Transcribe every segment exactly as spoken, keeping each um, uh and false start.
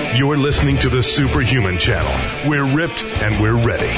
You're listening to the Superhuman Channel. We're ripped and we're ready.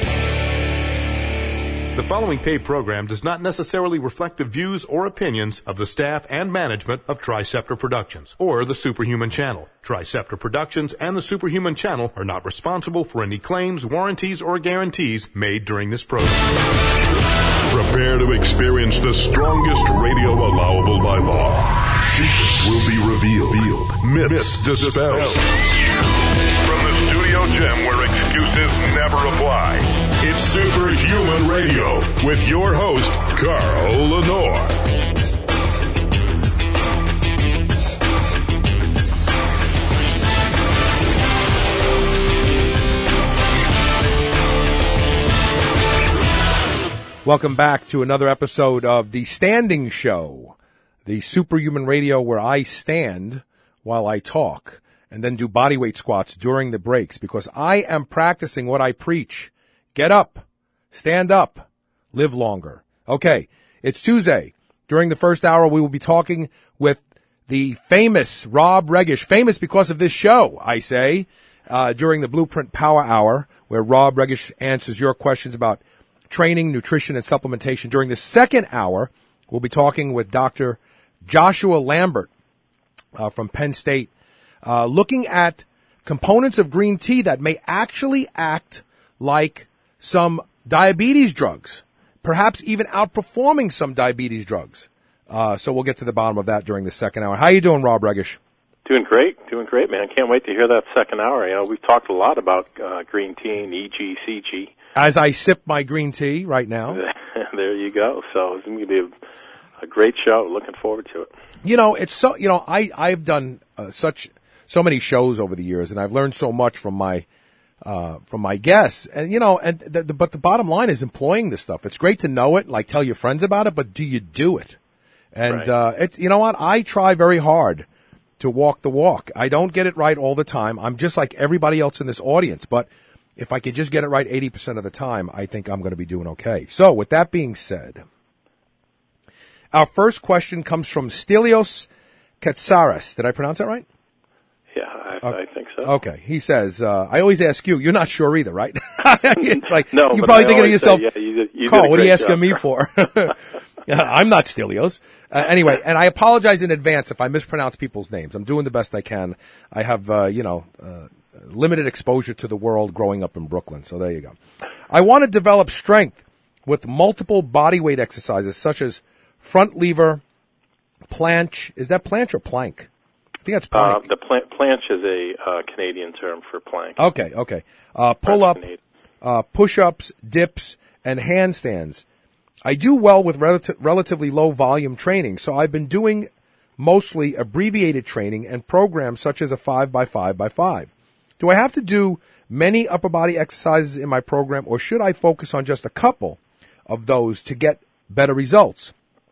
The following paid program does not necessarily reflect the views or opinions of the staff and management of Triceptor Productions or the Superhuman Channel. Triceptor Productions and the Superhuman Channel are not responsible for any claims, warranties, or guarantees made during this program. Prepare to experience the strongest radio allowable by law. Secrets will be revealed. Myths dispelled. From the studio gym where excuses never apply, it's Superhuman Radio with your host, Carl Lenore. Welcome back to another episode of The Standing Show, the Superhuman Radio where I stand while I talk and then do bodyweight squats during the breaks because I am practicing what I preach. Get up, stand up, live longer. Okay, it's Tuesday. During the first hour, we will be talking with the famous Rob Regish, famous because of this show, I say, uh, during the Blueprint Power Hour, where Rob Regish answers your questions about training, nutrition, and supplementation. During the second hour, we'll be talking with Doctor Joshua Lambert uh, from Penn State, uh, looking at components of green tea that may actually act like some diabetes drugs, perhaps even outperforming some diabetes drugs. Uh, so we'll get to the bottom of that during the second hour. How you doing, Rob Regish? Doing great, doing great, man. Can't wait to hear that second hour. You know, we've talked a lot about uh, green tea and E G C G. As I sip my green tea right now. There you go. So it's going to be a, a great show. Looking forward to it. You know, it's so, you know, I, I've done uh, such, so many shows over the years, and I've learned so much from my, uh, from my guests. And, you know, and the, the, but the bottom line is employing this stuff. It's great to know it, like tell your friends about it, but do you do it? And, right. uh, it, you know what? I try very hard to walk the walk. I don't get it right all the time. I'm just like everybody else in this audience, but if I could just get it right eighty percent of the time, I think I'm going to be doing okay. So, with that being said, our first question comes from Stelios Katsaris. Did I pronounce that right? Yeah, I, uh, I think so. Okay. He says, uh, I always ask you, you're not sure either, right? It's like, no, you're probably I thinking to yourself, say, yeah, you did, you Carl, what are you asking job, me for? I'm not Stelios. Uh, anyway, and I apologize in advance if I mispronounce people's names. I'm doing the best I can. I have, uh, you know, uh, limited exposure to the world growing up in Brooklyn. So there you go. I want to develop strength with multiple body weight exercises such as front lever, planche. Is that planche or plank? I think that's plank. Uh, the pl- planche is a uh, Canadian term for plank. Okay, okay. Uh, pull up, uh, push-ups, dips, and handstands. I do well with rel- relatively low volume training, so I've been doing mostly abbreviated training and programs such as a five by five by five. Do I have to do many upper body exercises in my program, or should I focus on just a couple of those to get better results?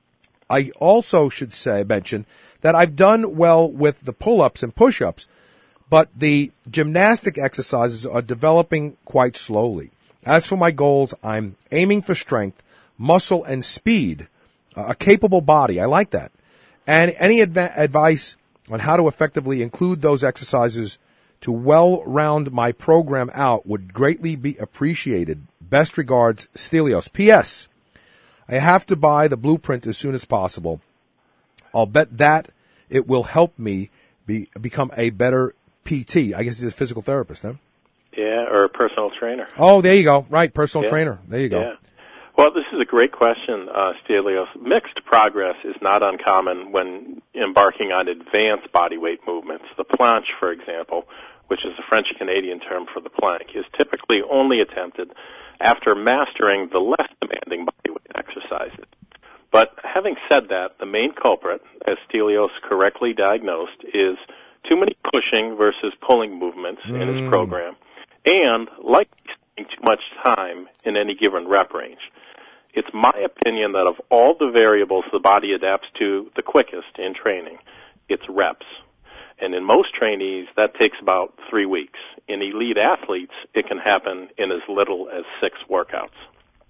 I also should say, mention that I've done well with the pull-ups and push-ups, but the gymnastic exercises are developing quite slowly. As for my goals, I'm aiming for strength, muscle, and speed, uh, a capable body. I like that. And any adv- advice on how to effectively include those exercises to well round my program out would greatly be appreciated. Best regards, Stelios. P S. I have to buy the blueprint as soon as possible. I'll bet that it will help me be become a better P T. I guess he's a physical therapist, huh? Yeah, or a personal trainer. Oh, there you go. Right, personal yeah. trainer. There you go. Yeah. Well, this is a great question, uh, Stelios. Mixed progress is not uncommon when embarking on advanced body weight movements. The planche, for example, which is a French-Canadian term for the plank, is typically only attempted after mastering the less demanding body weight exercises. But having said that, the main culprit, as Stelios correctly diagnosed, is too many pushing versus pulling movements mm. in his program, and likely spending too much time in any given rep range. It's my opinion that of all the variables the body adapts to the quickest in training, it's reps. And in most trainees, that takes about three weeks. In elite athletes, it can happen in as little as six workouts.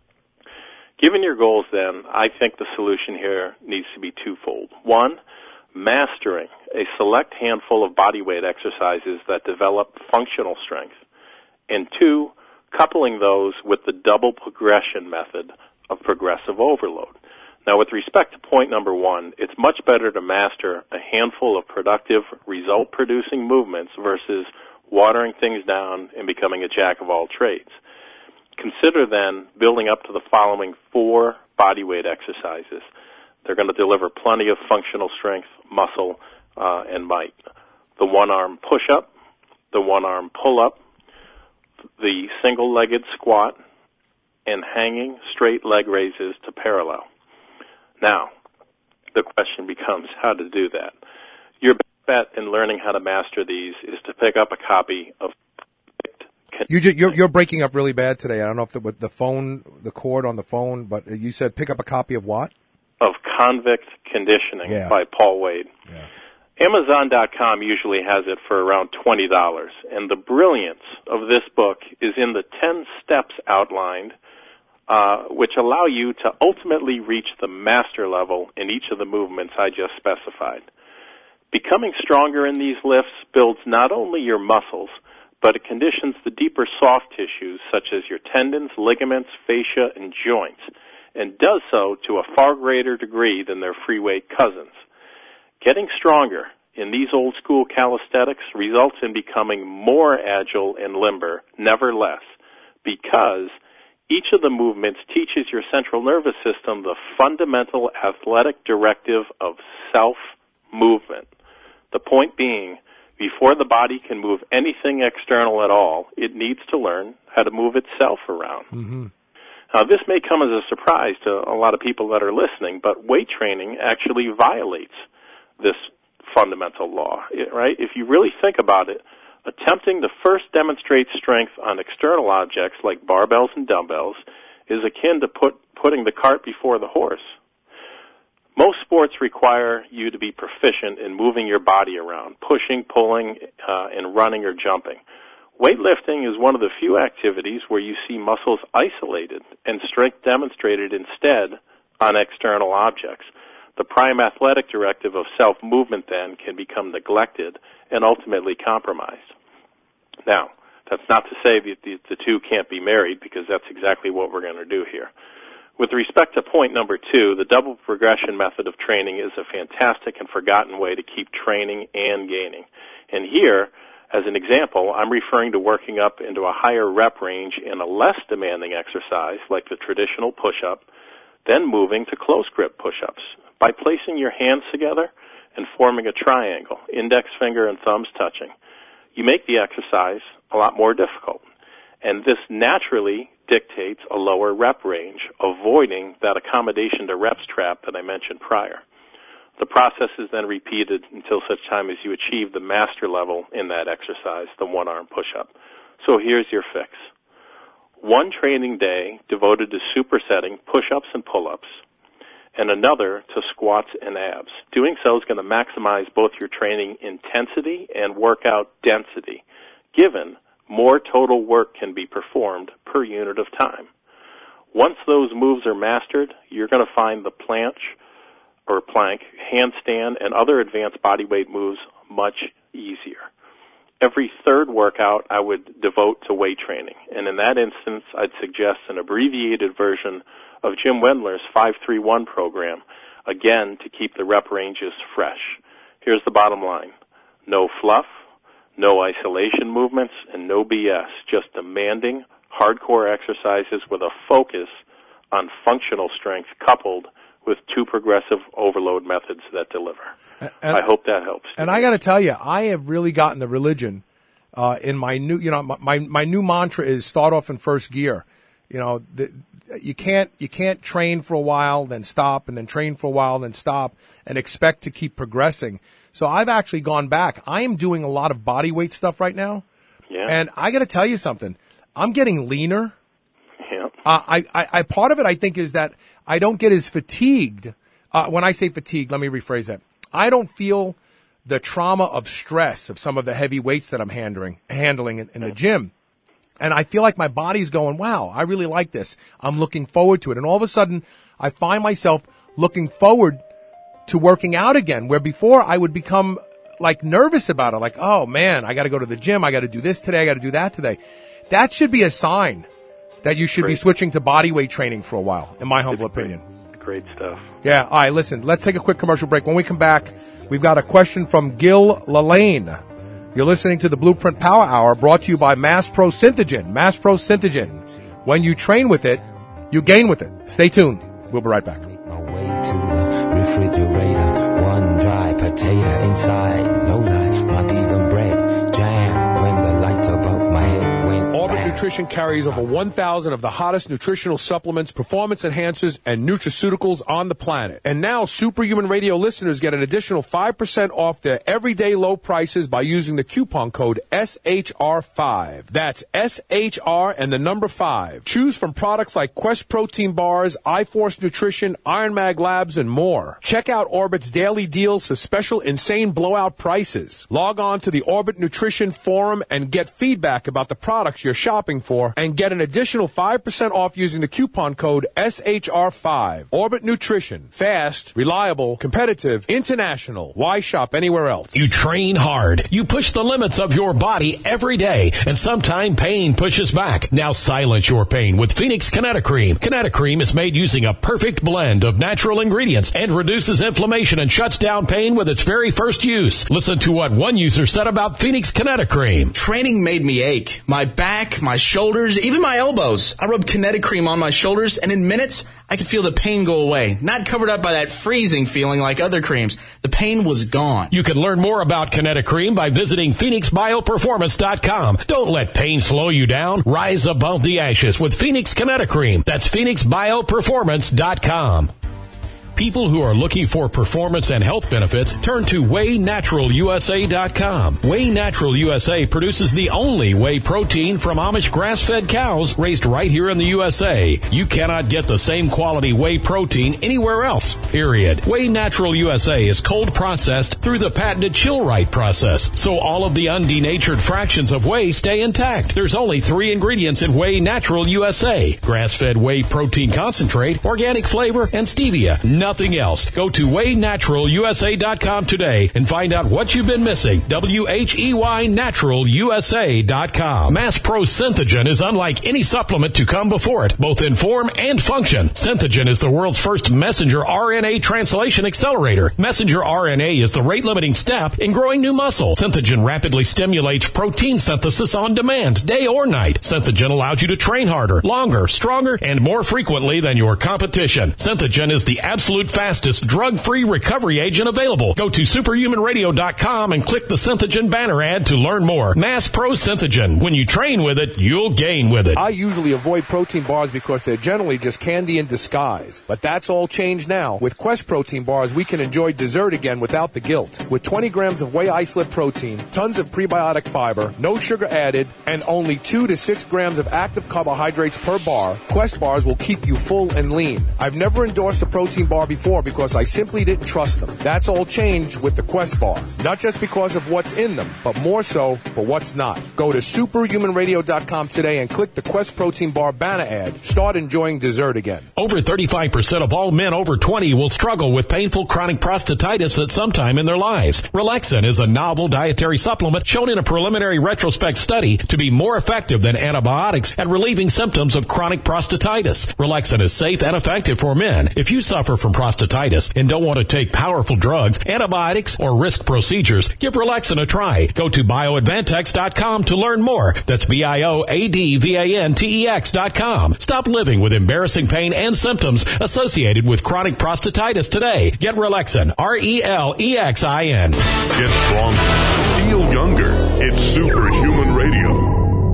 Given your goals, then, I think the solution here needs to be twofold. One, mastering a select handful of body weight exercises that develop functional strength, and two, coupling those with the double progression method of progressive overload. Now, with respect to point number one, it's much better to master a handful of productive, result-producing movements versus watering things down and becoming a jack of all trades. Consider then building up to the following four body weight exercises. They're going to deliver plenty of functional strength, muscle, uh, and might. The one-arm push-up, the one-arm pull-up, the single-legged squat, and hanging straight leg raises to parallel. Now, the question becomes how to do that. Your best bet in learning how to master these is to pick up a copy of You just, you're, you're breaking up really bad today. I don't know if the, with the phone, the cord on the phone, but you said pick up a copy of what? Of Convict Conditioning yeah. by Paul Wade. Yeah. Amazon dot com usually has it for around twenty dollars, and the brilliance of this book is in the ten steps outlined, uh, which allow you to ultimately reach the master level in each of the movements I just specified. Becoming stronger in these lifts builds not only your muscles, but it conditions the deeper soft tissues such as your tendons, ligaments, fascia, and joints, and does so to a far greater degree than their free weight cousins. Getting stronger in these old-school calisthenics results in becoming more agile and limber, never less, because each of the movements teaches your central nervous system the fundamental athletic directive of self-movement. The point being, before the body can move anything external at all, it needs to learn how to move itself around. Mm-hmm. Now, this may come as a surprise to a lot of people that are listening, but weight training actually violates this fundamental law, right? If you really think about it, attempting to first demonstrate strength on external objects like barbells and dumbbells is akin to put, putting the cart before the horse. Most sports require you to be proficient in moving your body around, pushing, pulling, uh, and running or jumping. Weightlifting is one of the few activities where you see muscles isolated and strength demonstrated instead on external objects. The prime athletic directive of self-movement then can become neglected and ultimately compromised. Now, that's not to say that the, the two can't be married, because that's exactly what we're going to do here. With respect to point number two, the double progression method of training is a fantastic and forgotten way to keep training and gaining. And here, as an example, I'm referring to working up into a higher rep range in a less demanding exercise like the traditional push-up, then moving to close grip push-ups. By placing your hands together and forming a triangle, index finger and thumbs touching, you make the exercise a lot more difficult. And this naturally dictates a lower rep range, avoiding that accommodation to reps trap that I mentioned prior. The process is then repeated until such time as you achieve the master level in that exercise, the one-arm push-up. So here's your fix. One training day devoted to supersetting push-ups and pull-ups, and another to squats and abs. Doing so is going to maximize both your training intensity and workout density, given more total work can be performed per unit of time. Once those moves are mastered, you're going to find the planche or plank, handstand, and other advanced bodyweight moves much easier. Every third workout I would devote to weight training, and in that instance, I'd suggest an abbreviated version of Jim Wendler's five three one program, again, to keep the rep ranges fresh. Here's the bottom line. No fluff, no isolation movements, and no B S, just demanding, hardcore exercises with a focus on functional strength coupled with two progressive overload methods that deliver. And, I hope that helps. And I got to tell you, I have really gotten the religion uh, in my new, you know, my my new mantra is start off in first gear. You know, the, you can't you can't train for a while, then stop, and then train for a while, then stop, and expect to keep progressing. So I've actually gone back. I am doing a lot of body weight stuff right now, yeah. And I got to tell you something. I'm getting leaner. Yeah. Uh, I, I, I part of it I think is that I don't get as fatigued. Uh, when I say fatigued, let me rephrase that. I don't feel the trauma of stress of some of the heavy weights that I'm handling handling in, in the gym. And I feel like my body's going, wow, I really like this. I'm looking forward to it. And all of a sudden, I find myself looking forward to working out again, where before I would become like nervous about it. Like, oh man, I got to go to the gym. I got to do this today. I got to do that today. That should be a sign that you should great. be switching to body weight training for a while, in my humble it's opinion. Great. great stuff. Yeah. All right. Listen, let's take a quick commercial break. When we come back, we've got a question from Gil Lalane. You're listening to the Blueprint Power Hour, brought to you by Mass Pro Synthogen. Mass Pro Synthogen. When you train with it, you gain with it. Stay tuned. We'll be right back. My way to the refrigerator, one dry potato inside, no lie, not even bread, jam, when the lights above my head went Orbit bam. Nutrition carries over one thousand of the hottest nutritional supplements, performance enhancers, and nutraceuticals on the planet. And now Superhuman Radio listeners get an additional five percent off their everyday low prices by using the coupon code S H R five. That's S H R and the number five. Choose from products like Quest Protein Bars, iForce Nutrition, Iron Mag Labs, and more. Check out Orbit's daily deals for special insane blowout prices. Log on to the Orbit Nutrition Forum and get feedback about the products you're shopping for, and get an additional five percent off using the coupon code S H R five. Orbit Nutrition. Fast, reliable, competitive, international. Why shop anywhere else? You train hard. You push the limits of your body every day, and sometimes pain pushes back. Now silence your pain with Phoenix Kinetocream. Kinetocream is made using a perfect blend of natural ingredients and reduces inflammation and shuts down pain with its very first use. Listen to what one user said about Phoenix Kinetocream. Training made me ache. My back, my shoulders, even my elbows. I rubbed Kinetocream on my shoulders, and in minutes, I could feel the pain go away. Not covered up by that freezing feeling like other creams. The pain was gone. You can learn more about Kinetocream by visiting Phoenix Bio Performance dot com. Don't let pain slow you down. Rise above the ashes with Phoenix Kinetocream. That's Phoenix Bio Performance dot com. People who are looking for performance and health benefits turn to Whey Natural U S A dot com. Whey Natural U S A produces the only whey protein from Amish grass-fed cows raised right here in the U S A. You cannot get the same quality whey protein anywhere else, period. Whey Natural U S A is cold processed through the patented Chill-Right process, so all of the undenatured fractions of whey stay intact. There's only three ingredients in Whey Natural U S A. Grass-fed whey protein concentrate, organic flavor, and stevia. Nothing else. Go to Whey Natural U S A dot com today and find out what you've been missing. W H E Y Natural U S A dot com. Mass Pro Synthogen is unlike any supplement to come before it, both in form and function. Synthogen is the world's first messenger R N A translation accelerator. Messenger R N A is the rate-limiting step in growing new muscle. Synthogen rapidly stimulates protein synthesis on demand, day or night. Synthogen allows you to train harder, longer, stronger, and more frequently than your competition. Synthogen is the absolute fastest drug-free recovery agent available. Go to Superhuman Radio dot com and click the Synthogen banner ad to learn more. Mass Pro Synthogen. When you train with it, you'll gain with it. I usually avoid protein bars because they're generally just candy in disguise. But that's all changed now. With Quest Protein Bars, we can enjoy dessert again without the guilt. With twenty grams of whey isolate protein, tons of prebiotic fiber, no sugar added, and only two to six grams of active carbohydrates per bar, Quest Bars will keep you full and lean. I've never endorsed a protein bar before because I simply didn't trust them. That's all changed with the Quest Bar. Not just because of what's in them, but more so for what's not. Go to Superhuman Radio dot com today and click the Quest Protein Bar banner ad. Start enjoying dessert again. Over thirty-five percent of all men over twenty will struggle with painful chronic prostatitis at some time in their lives. Relaxin is a novel dietary supplement shown in a preliminary retrospect study to be more effective than antibiotics at relieving symptoms of chronic prostatitis. Relaxin is safe and effective for men. If you suffer from prostatitis and don't want to take powerful drugs, antibiotics, or risk procedures, give Relaxin a try. Go to Bio Advantex dot com to learn more. That's B I O A D V A N T E X dot com. Stop living with embarrassing pain and symptoms associated with chronic prostatitis today. Get Relaxin. R E L E X I N. Get stronger. Feel younger. It's Superhuman Radio.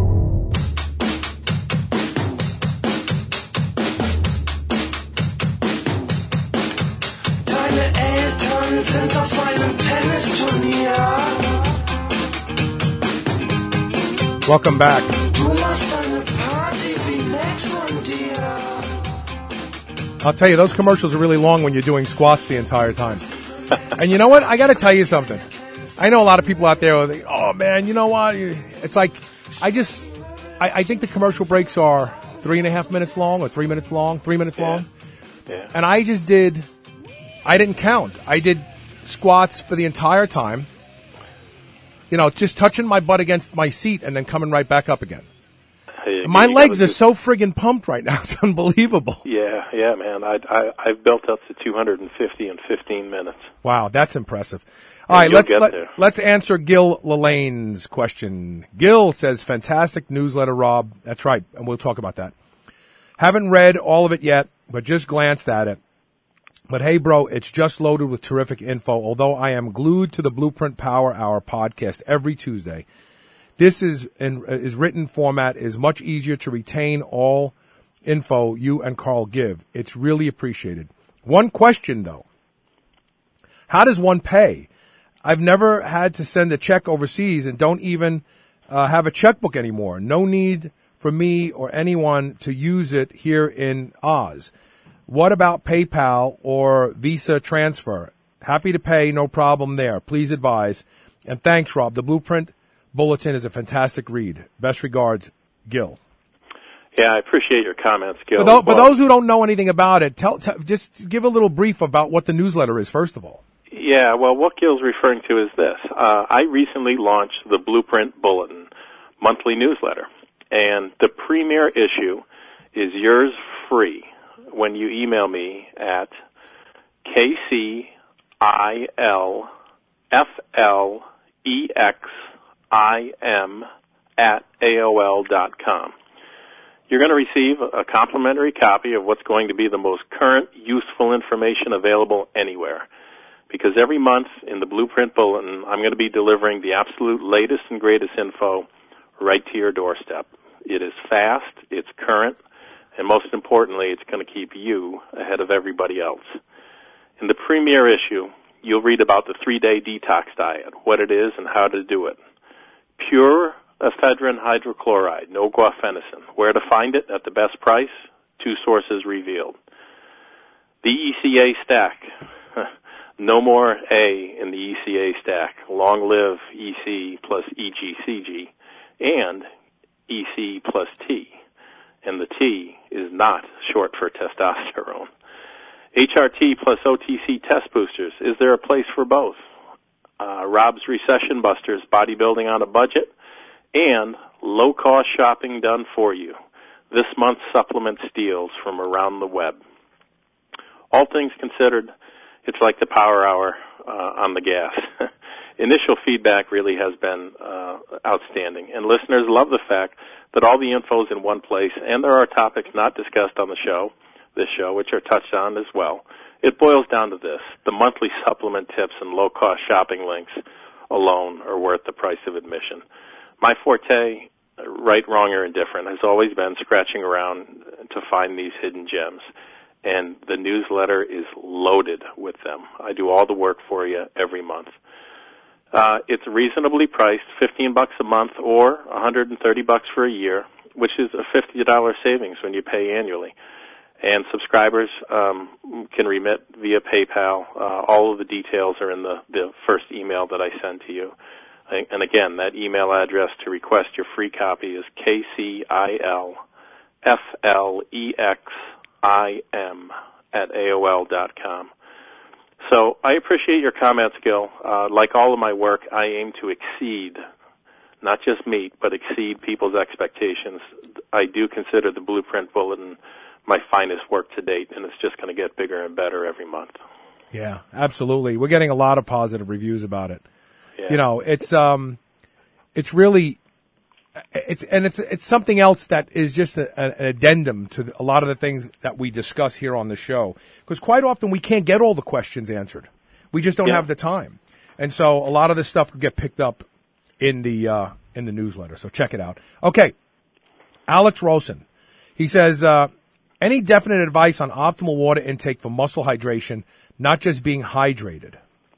Sind auf einem Tennisturnier. Welcome back. Du machst eine Party wie nett von dir. I'll tell you, those commercials are really long when you're doing squats the entire time. And you know what? I got to tell you something. I know a lot of people out there are like, oh man, you know what? It's like, I just, I, I think the commercial breaks are three and a half minutes long or three minutes long, three minutes yeah. long. Yeah. And I just did I didn't count. I did squats for the entire time. You know, just touching my butt against my seat and then coming right back up again. Hey, my legs are just, so friggin' pumped right now. It's unbelievable. Yeah, yeah, man. I, I, I've built up to two hundred fifty in fifteen minutes. Wow, that's impressive. All right, let's let, let's answer Gil Lalane's question. Gil says, fantastic newsletter, Rob. That's right, and we'll talk about that. Haven't read all of it yet, but just glanced at it. But hey, bro, it's just loaded with terrific info, although I am glued to the Blueprint Power Hour podcast every Tuesday. This is in is written format is much easier to retain all info you and Carl give. It's really appreciated. One question, though. How does one pay? I've never had to send a check overseas and don't even uh, have a checkbook anymore. No need for me or anyone to use it here in Oz. What about PayPal or Visa transfer? Happy to pay, no problem there. Please advise. And thanks, Rob. The Blueprint Bulletin is a fantastic read. Best regards, Gil. Yeah, I appreciate your comments, Gil. For, th- for those who don't know anything about it, tell, t- just give a little brief about what the newsletter is, first of all. Yeah, well, what Gil's referring to is this. Uh, I recently launched the Blueprint Bulletin monthly newsletter, and the premier issue is yours free when you email me at K C I L F L E X I M at A O L dot com. You're going to receive a complimentary copy of what's going to be the most current, useful information available anywhere. Because every month in the Blueprint Bulletin, I'm going to be delivering the absolute latest and greatest info right to your doorstep. It is fast, it's current, and most importantly, it's going to keep you ahead of everybody else. In the premier issue, you'll read about the three-day detox diet, what it is and how to do it. Pure ephedrine hydrochloride, no guafenicin. Where to find it at the best price? Two sources revealed. The E C A stack. No more A in the E C A stack. Long live E C plus E G C G and E C plus T. And the T is not short for testosterone. H R T plus O T C test boosters. Is there a place for both? Uh, Rob's Recession Busters, bodybuilding on a budget, and low-cost shopping done for you. This month's supplement steals from around the web. All things considered, it's like the Power Hour uh, on the gas. Initial feedback really has been uh, outstanding, and listeners love the fact that all the info is in one place, and there are topics not discussed on the show, this show, which are touched on as well. It boils down to this. The monthly supplement tips and low-cost shopping links alone are worth the price of admission. My forte, right, wrong, or indifferent, has always been scratching around to find these hidden gems. And the newsletter is loaded with them. I do all the work for you every month. Uh, it's reasonably priced, fifteen bucks a month or one hundred thirty bucks for a year, which is a fifty dollars savings when you pay annually. And subscribers um, can remit via PayPal. Uh, all of the details are in the, the first email that I send to you. And again, that email address to request your free copy is K C I L F L E X I M at A O L dot com. So I appreciate your comments, Gil. Uh, like all of my work, I aim to exceed, not just meet, but exceed people's expectations. I do consider the Blueprint Bulletin my finest work to date, and it's just going to get bigger and better every month. Yeah, absolutely. We're getting a lot of positive reviews about it. Yeah. You know, it's um, it's really, it's and it's it's something else that is just a, an addendum to a lot of the things that we discuss here on the show. Because quite often we can't get all the questions answered. We just don't yeah. have the time, and so a lot of this stuff will get picked up in the uh, in the newsletter. So check it out. Okay, Alex Rosen, he says, uh, any definite advice on optimal water intake for muscle hydration, not just being hydrated?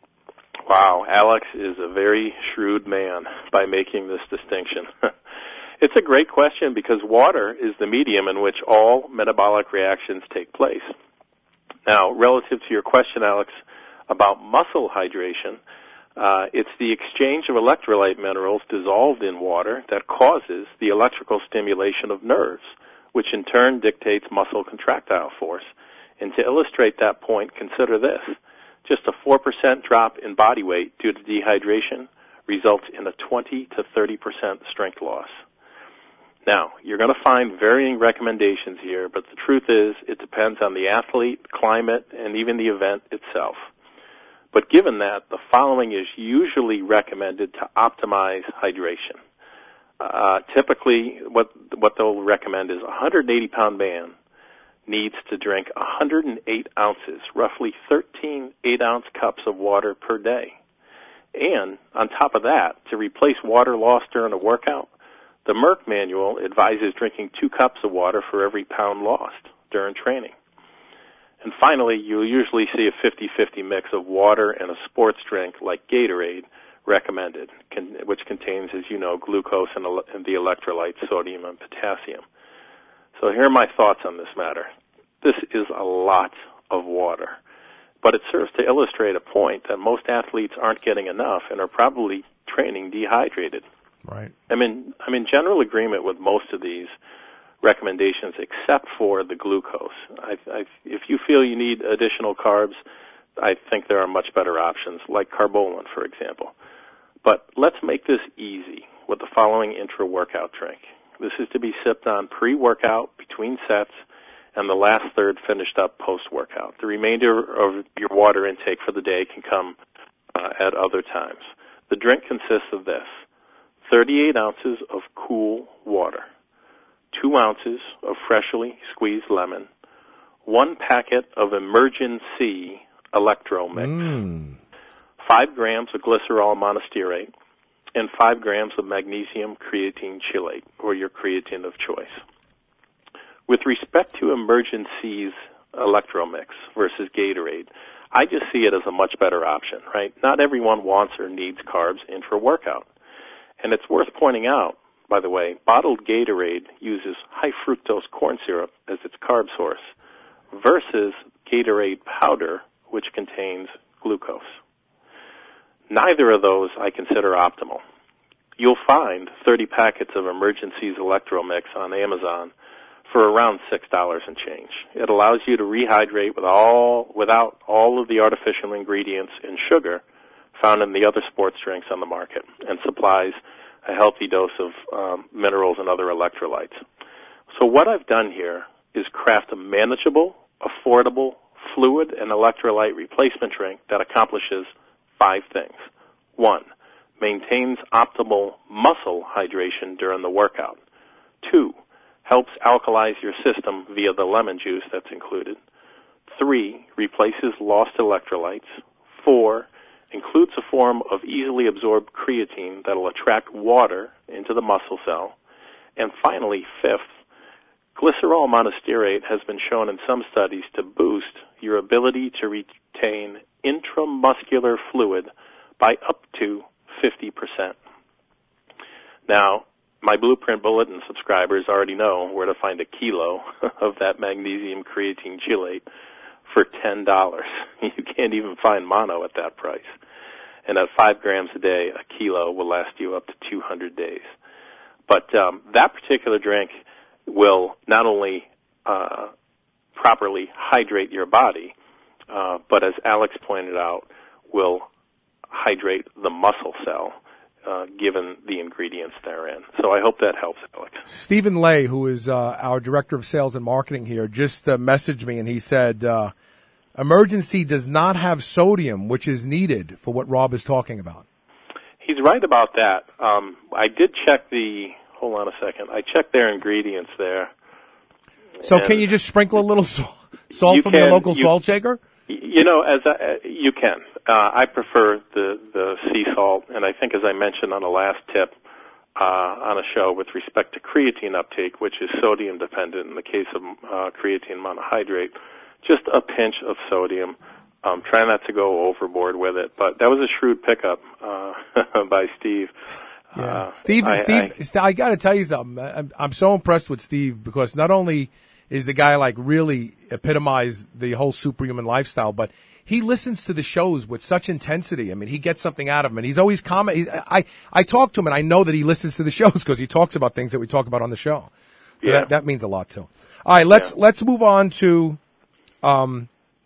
Wow, Alex is a very shrewd man by making this distinction. It's a great question because water is the medium in which all metabolic reactions take place. Now, relative to your question, Alex, about muscle hydration, uh, it's the exchange of electrolyte minerals dissolved in water that causes the electrical stimulation of nerves, which in turn dictates muscle contractile force. And to illustrate that point, consider this. Just a four percent drop in body weight due to dehydration results in a twenty to thirty percent strength loss. Now, you're going to find varying recommendations here, but the truth is it depends on the athlete, climate, and even the event itself. But given that, the following is usually recommended to optimize hydration. Uh, typically, what what they'll recommend is a one hundred eighty pound man needs to drink one hundred eight ounces, roughly thirteen eight-ounce cups of water per day. And on top of that, to replace water lost during a workout, the Merck manual advises drinking two cups of water for every pound lost during training. And finally, you'll usually see a fifty-fifty mix of water and a sports drink like Gatorade recommended, can, which contains, as you know, glucose and, el- and the electrolytes, sodium and potassium. So here are my thoughts on this matter. This is a lot of water, but it serves to illustrate a point that most athletes aren't getting enough and are probably training dehydrated. Right. I'm in, I'm in general agreement with most of these recommendations except for the glucose. I, I, if you feel you need additional carbs, I think there are much better options, like Carbolin, for example. But let's make this easy with the following intra-workout drink. This is to be sipped on pre-workout, between sets, and the last third finished up post-workout. The remainder of your water intake for the day can come uh, at other times. The drink consists of this: thirty-eight ounces of cool water, two ounces of freshly squeezed lemon, one packet of Emergen-C Electro Mix, Mm. five grams of glycerol monostearate, and five grams of magnesium creatine chelate, or your creatine of choice. With respect to Emergen-C's Electro Mix versus Gatorade, I just see it as a much better option, right? Not everyone wants or needs carbs intra-workout. And it's worth pointing out, by the way, bottled Gatorade uses high fructose corn syrup as its carb source versus Gatorade powder, which contains glucose. Neither of those I consider optimal. You'll find thirty packets of Emergen-C's Electro Mix on Amazon for around six dollars and change. It allows you to rehydrate with all, without all of the artificial ingredients and sugar found in the other sports drinks on the market, and supplies a healthy dose of um, minerals and other electrolytes. So what I've done here is craft a manageable, affordable, fluid and electrolyte replacement drink that accomplishes five things. One, maintains optimal muscle hydration during the workout. Two, helps alkalize your system via the lemon juice that's included. Three, replaces lost electrolytes. Four, includes a form of easily absorbed creatine that will attract water into the muscle cell. And finally, fifth, glycerol monostearate has been shown in some studies to boost your ability to retain intramuscular fluid by up to fifty percent. Now, my Blueprint Bulletin subscribers already know where to find a kilo of that magnesium creatine chelate for ten dollars. You can't even find mono at that price. And at five grams a day, a kilo will last you up to two hundred days. But um, that particular drink will not only uh, properly hydrate your body, uh, but as Alex pointed out, will hydrate the muscle cell, uh, given the ingredients therein. So I hope that helps, Alex. Stephen Lay, who is uh, our Director of Sales and Marketing here, just uh, messaged me, and he said, uh, Emergen-C does not have sodium, which is needed for what Rob is talking about. He's right about that. Um, I did check the, hold on a second, I checked their ingredients there. So can you just sprinkle a little salt, salt from can, your local you, salt shaker? You know, as I, you can. Uh, I prefer the, the sea salt, and I think as I mentioned on the last tip uh, on a show with respect to creatine uptake, which is sodium dependent in the case of uh, creatine monohydrate, just a pinch of sodium. Um, try not to go overboard with it, but that was a shrewd pickup uh, by Steve. Yeah. Uh, Steve, I, Steve, I, I got to tell you something. I'm, I'm so impressed with Steve because not only is the guy like really epitomized the whole superhuman lifestyle, but he listens to the shows with such intensity. I mean, he gets something out of them, and he's always comment. He's, I I talk to him, and I know that he listens to the shows because he talks about things that we talk about on the show. So yeah. that that means a lot too. All right, let's yeah. let's move on to um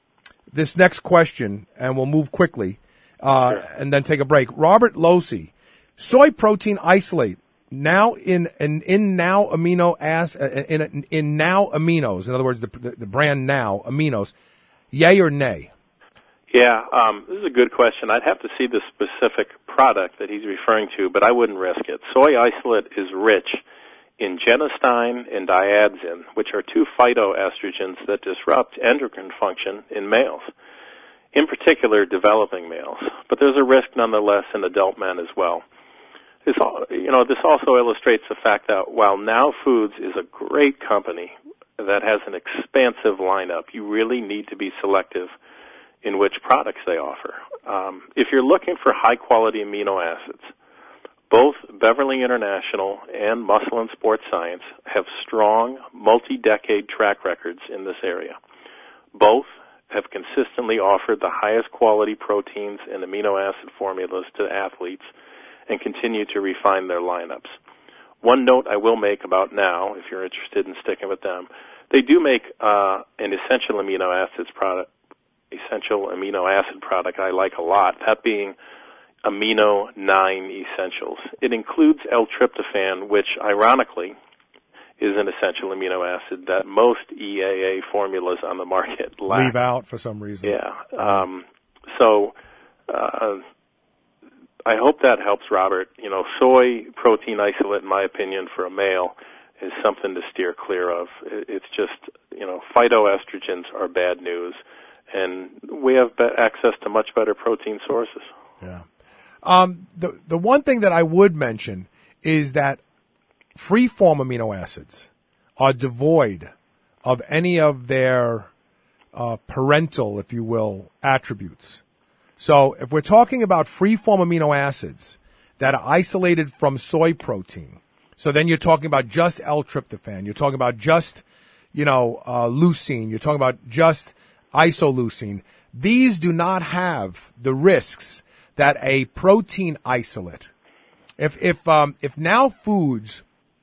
this next question, and we'll move quickly, uh, sure. and then take a break. Robert Losey, soy protein isolate now in in, in now amino as in, in in now aminos. In other words, the, the the brand now aminos. Yay or nay? Yeah, um, this is a good question. I'd have to see the specific product that he's referring to, but I wouldn't risk it. Soy isolate is rich in genistein and diadzin, which are two phytoestrogens that disrupt endocrine function in males, in particular developing males. But there's a risk nonetheless in adult men as well. This, you know, this also illustrates the fact that while Now Foods is a great company that has an expansive lineup, you really need to be selective in which products they offer. Um, if you're looking for high-quality amino acids, both Beverly International and Muscle and Sports Science have strong, multi-decade track records in this area. Both have consistently offered the highest quality proteins and amino acid formulas to athletes and continue to refine their lineups. One note I will make about Now, if you're interested in sticking with them, they do make uh, an essential amino acids product, essential amino acid product I like a lot, that being Amino nine Essentials. It includes L-tryptophan, which ironically is an essential amino acid that most E A A formulas on the market lack. Leave out for some reason. Yeah. Um, so uh, I hope that helps, Robert. You know, soy protein isolate, in my opinion, for a male is something to steer clear of. It's just, you know, phytoestrogens are bad news, and we have access to much better protein sources. Yeah. Um, the the one thing that I would mention is that free-form amino acids are devoid of any of their uh, parental, if you will, attributes. So if we're talking about free-form amino acids that are isolated from soy protein, so then you're talking about just L-tryptophan, you're talking about just, you know, uh, leucine, you're talking about just isoleucine. These do not have the risks that a protein isolate. If if um, if Now Foods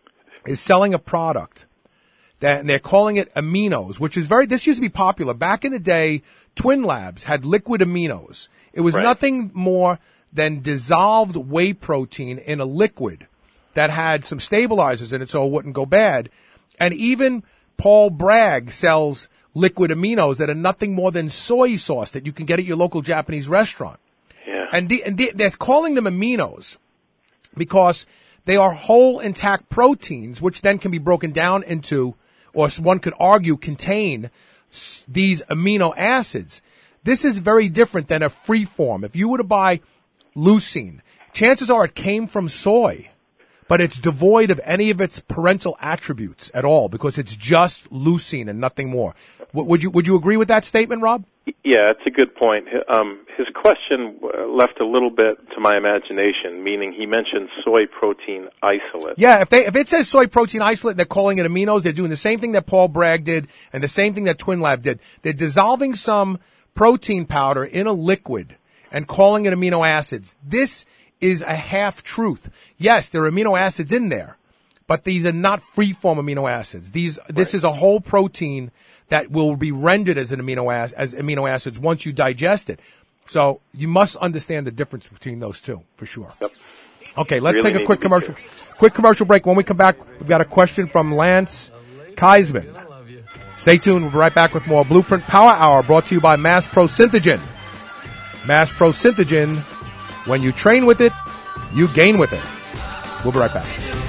is selling a product that and they're calling it aminos, which is very this used to be popular back in the day. Twin Labs had liquid aminos. It was right. nothing more than dissolved whey protein in a liquid that had some stabilizers in it so it wouldn't go bad. And even Paul Bragg sells liquid aminos that are nothing more than soy sauce that you can get at your local Japanese restaurant. Yeah. And, the, and the, they're calling them aminos because they are whole intact proteins, which then can be broken down into, or one could argue, contain s- these amino acids. This is very different than a free form. If you were to buy leucine, chances are it came from soy, but it's devoid of any of its parental attributes at all because it's just leucine and nothing more. W- would you would you agree with that statement, Rob? Yeah, it's a good point. Um, his question left a little bit to my imagination, meaning he mentioned soy protein isolate. Yeah, if they if it says soy protein isolate and they're calling it aminos, they're doing the same thing that Paul Bragg did and the same thing that Twin Lab did. They're dissolving some protein powder in a liquid and calling it amino acids. This is a half-truth. Yes, there are amino acids in there, but these are not free-form amino acids. These This right. is a whole protein that will be rendered as an amino acid, as amino acids once you digest it. So you must understand the difference between those two, for sure. Yep. Okay, let's really take a quick commercial. Quick commercial break. When we come back, we've got a question from Lance Keisman. Stay tuned. We'll be right back with more Blueprint Power Hour brought to you by Mass Pro Synthogen. Mass Pro Synthogen, when you train with it, you gain with it. We'll be right back.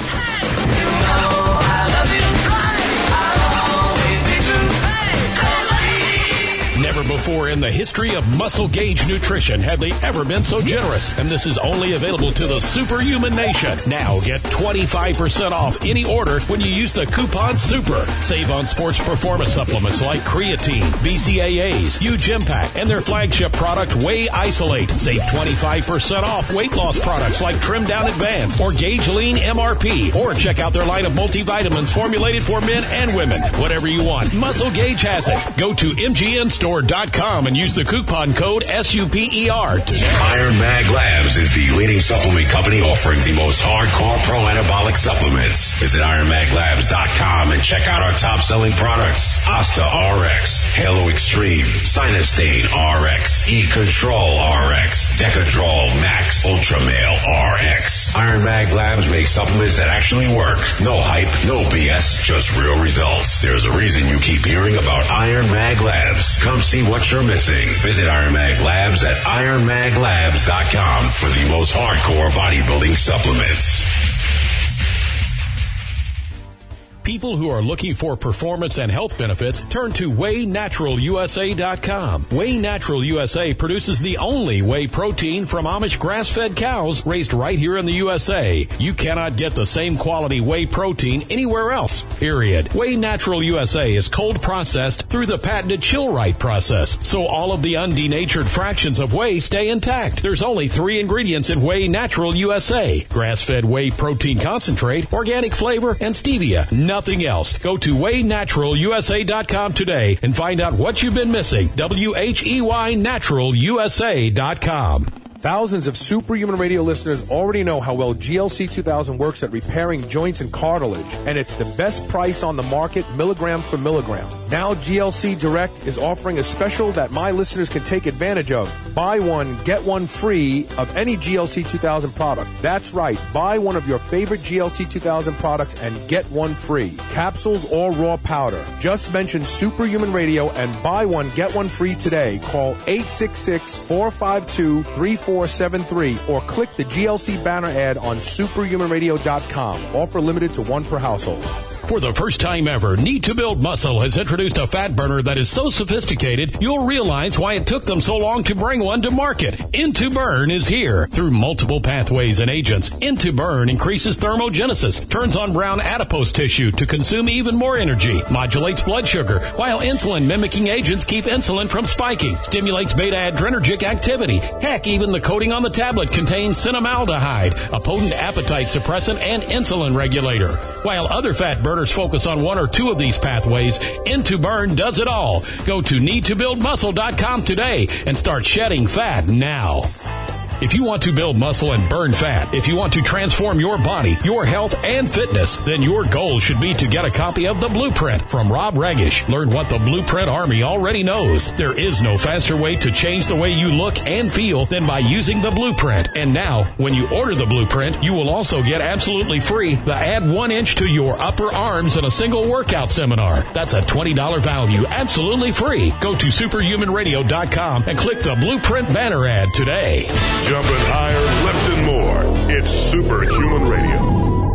Never before in the history of Muscle Gauge Nutrition have they ever been so generous. And this is only available to the superhuman nation. Now get twenty-five percent off any order when you use the coupon SUPER. Save on sports performance supplements like creatine, B C A As, U-Gym-Pack, and their flagship product, Whey Isolate. Save twenty-five percent off weight loss products like Trim Down Advance or Gauge Lean M R P. Or check out their line of multivitamins formulated for men and women. Whatever you want, Muscle Gauge has it. Go to M G N store dot com dot com and use the coupon code S U P E R today. Iron Mag Labs is the leading supplement company offering the most hardcore pro-anabolic supplements. Visit Iron Mag Labs dot com and check out our top-selling products. Asta R X, Halo Extreme, Sinustane R X, E-Control R X, Decadrol Max, Ultramale R X. Iron Mag Labs make supplements that actually work. No hype, no B S, just real results. There's a reason you keep hearing about Iron Mag Labs. Come see what you're missing. Visit Iron Mag Labs at Iron Mag Labs dot com for the most hardcore bodybuilding supplements. People who are looking for performance and health benefits turn to Whey Natural U S A dot com. Whey Natural U S A produces the only whey protein from Amish grass-fed cows raised right here in the U S A. You cannot get the same quality whey protein anywhere else, period. Whey Natural U S A is cold processed through the patented chill-right process, so all of the undenatured fractions of whey stay intact. There's only three ingredients in Whey Natural U S A. Grass-fed whey protein concentrate, organic flavor, and stevia. Nothing else. Go to Whey Natural U S A dot com today and find out what you've been missing. W H E Y Natural U S A dot com. Thousands of Superhuman Radio listeners already know how well G L C two thousand works at repairing joints and cartilage, and it's the best price on the market, milligram for milligram. Now G L C Direct is offering a special that my listeners can take advantage of. Buy one, get one free of any G L C two thousand product. That's right. Buy one of your favorite G L C two thousand products and get one free. Capsules or raw powder. Just mention Superhuman Radio and buy one, get one free today. Call eight six six, four five two, three four seven three or click the G L C banner ad on Superhuman Radio dot com. Offer limited to one per household. For the first time ever, Need to Build Muscle has introduced a fat burner that is so sophisticated, you'll realize why it took them so long to bring one to market. Into Burn is here. Through multiple pathways and agents, Into Burn increases thermogenesis, turns on brown adipose tissue to consume even more energy, modulates blood sugar, while insulin-mimicking agents keep insulin from spiking, stimulates beta-adrenergic activity. Heck, even the coating on the tablet contains cinnamaldehyde, a potent appetite suppressant and insulin regulator. While other fat burners focus on one or two of these pathways, Into Burn does it all. Go to need to build muscle dot com today and start shedding fat now. If you want to build muscle and burn fat, if you want to transform your body, your health, and fitness, then your goal should be to get a copy of The Blueprint from Rob Regish. Learn what the Blueprint Army already knows. There is no faster way to change the way you look and feel than by using The Blueprint. And now, when you order The Blueprint, you will also get absolutely free the Add One Inch to Your Upper Arms in a Single Workout Seminar. That's a twenty dollars value, absolutely free. Go to Superhuman Radio dot com and click the Blueprint banner ad today. Jumping higher, lifting more. It's Superhuman Radio.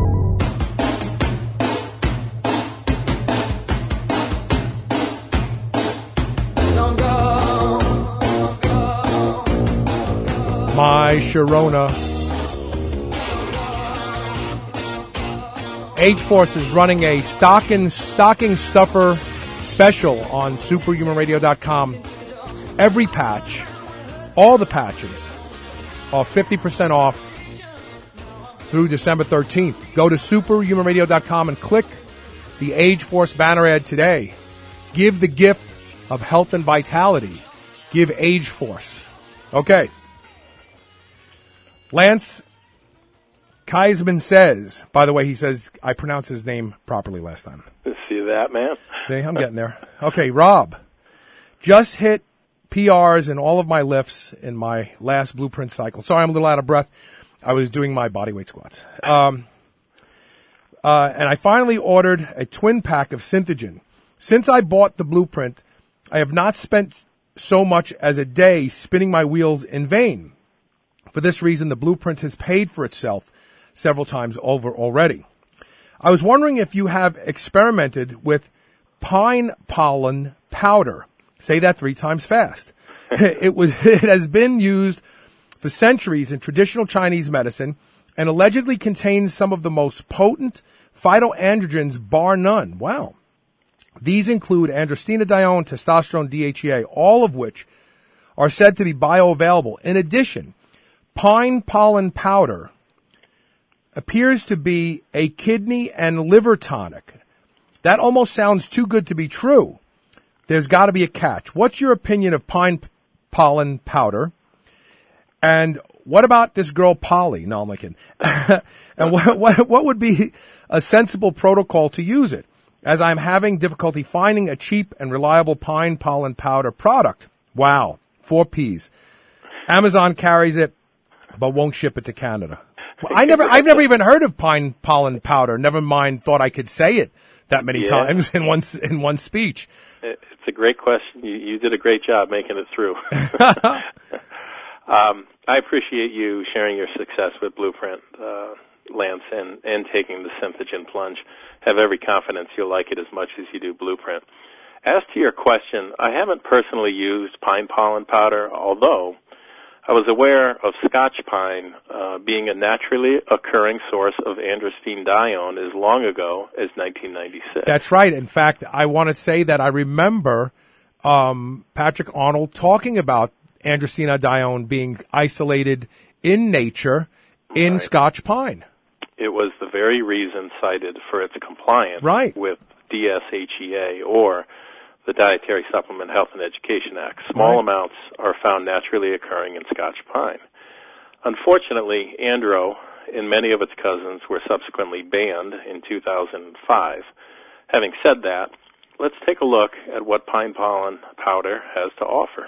My Sharona. H-Force is running a stocking, stocking stuffer special on Superhuman Radio dot com. Every patch, all the patches, are fifty percent off through December thirteenth. Go to Superhuman Radio dot com and click the Age Force banner ad today. Give the gift of health and vitality. Give Age Force. Okay. Lance Kaisman says, by the way, he says, I pronounced his name properly last time. See that, man? See, I'm getting there. Okay, Rob, just hit P Rs in all of my lifts in my last Blueprint cycle. Sorry, I'm a little out of breath. I was doing my bodyweight squats. Um, uh, and I finally ordered a twin pack of Synthogen. Since I bought the Blueprint, I have not spent so much as a day spinning my wheels in vain. For this reason, the Blueprint has paid for itself several times over already. I was wondering if you have experimented with pine pollen powder. Say that three times fast. It was, it has been used for centuries in traditional Chinese medicine and allegedly contains some of the most potent phytoandrogens bar none. Wow. These include androstenedione, testosterone, D H E A, all of which are said to be bioavailable. In addition, pine pollen powder appears to be a kidney and liver tonic. That almost sounds too good to be true. there's got to be a catch. What's your opinion of pine p- pollen powder? And what about this girl Polly? No, I'm kidding. And what, what what would be a sensible protocol to use it? As I'm having difficulty finding a cheap and reliable pine pollen powder product. Wow, four P's. Amazon carries it, but won't ship it to Canada. Well, I never, I've never even heard of pine pollen powder. Never mind, thought I could say it that many yeah. times in one in one speech. It's a great question. You, you did a great job making it through. um, I appreciate you sharing your success with Blueprint, uh, Lance, and, and taking the Synthogen plunge. Have every confidence you'll like it as much as you do Blueprint. As to your question, I haven't personally used pine pollen powder, although I was aware of Scotch pine uh, being a naturally occurring source of androstenedione as long ago as nineteen ninety-six. That's right. In fact, I want to say that I remember um, Patrick Arnold talking about androstenedione being isolated in nature in right. Scotch pine. It was the very reason cited for its compliance right. with D S H E A, or the Dietary Supplement Health and Education Act. Small right. amounts are found naturally occurring in Scotch pine. Unfortunately, andro and many of its cousins were subsequently banned in two thousand five. Having said that, let's take a look at what pine pollen powder has to offer.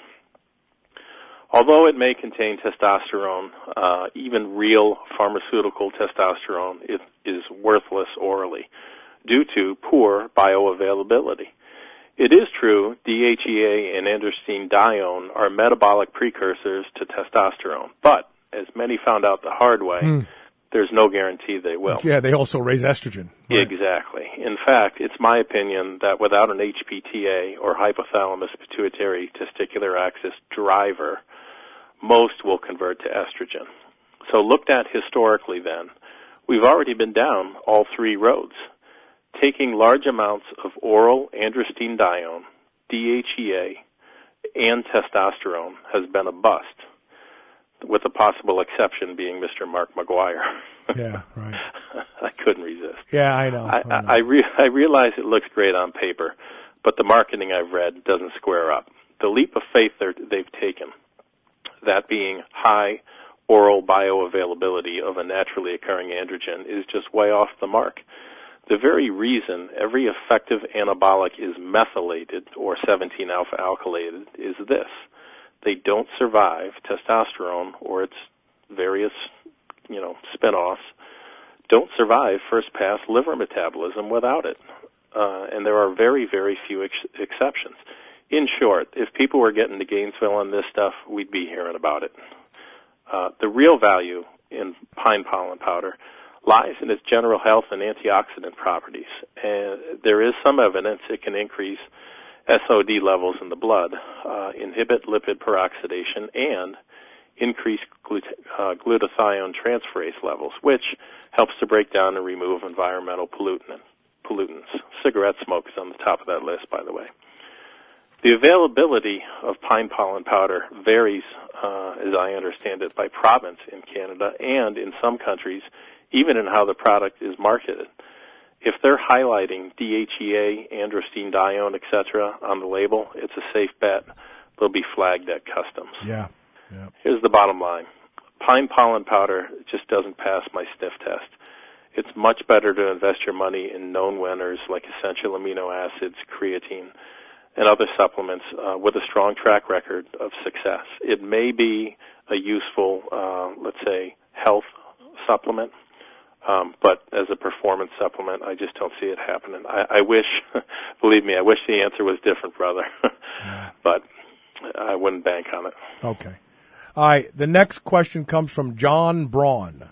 Although it may contain testosterone, uh, even real pharmaceutical testosterone is, is worthless orally due to poor bioavailability. It is true D H E A and androstenedione are metabolic precursors to testosterone, but as many found out the hard way, hmm. there's no guarantee they will. Yeah, they also raise estrogen. Right. Exactly. In fact, it's my opinion that without an H P T A, or hypothalamus pituitary testicular axis driver, most will convert to estrogen. So looked at historically then, we've already been down all three roads. Taking large amounts of oral androstenedione, D H E A, and testosterone has been a bust, with the possible exception being Mister Mark McGuire. Yeah, right. I couldn't resist. Yeah, I know. I, I, know. I, re- I realize it looks great on paper, but the marketing I've read doesn't square up. The leap of faith they've taken, that being high oral bioavailability of a naturally occurring androgen, is just way off the mark. The very reason every effective anabolic is methylated or seventeen alpha alkylated is this. They don't survive testosterone or its various, you know, spin-offs, don't survive first-pass liver metabolism without it. Uh, and there are very, very few ex- exceptions. In short, if people were getting to Gainesville on this stuff, we'd be hearing about it. Uh, the real value in pine pollen powder lies in its general health and antioxidant properties. And there is some evidence it can increase S O D levels in the blood, uh, inhibit lipid peroxidation, and increase glut- uh, glutathione transferase levels, which helps to break down and remove environmental pollutant- pollutants. Cigarette smoke is on the top of that list, by the way. The availability of pine pollen powder varies, uh, as I understand it, by province in Canada and in some countries, even in how the product is marketed. If they're highlighting D H E A, androstenedione, et cetera on the label, it's a safe bet they'll be flagged at customs. Yeah. yeah. Here's the bottom line. Pine pollen powder just doesn't pass my sniff test. It's much better to invest your money in known winners like essential amino acids, creatine, and other supplements uh, with a strong track record of success. It may be a useful, uh, let's say, health supplement, um, but as a performance supplement, I just don't see it happening. I, I wish, believe me, I wish the answer was different, brother, but I wouldn't bank on it. Okay. All right, the next question comes from John Braun.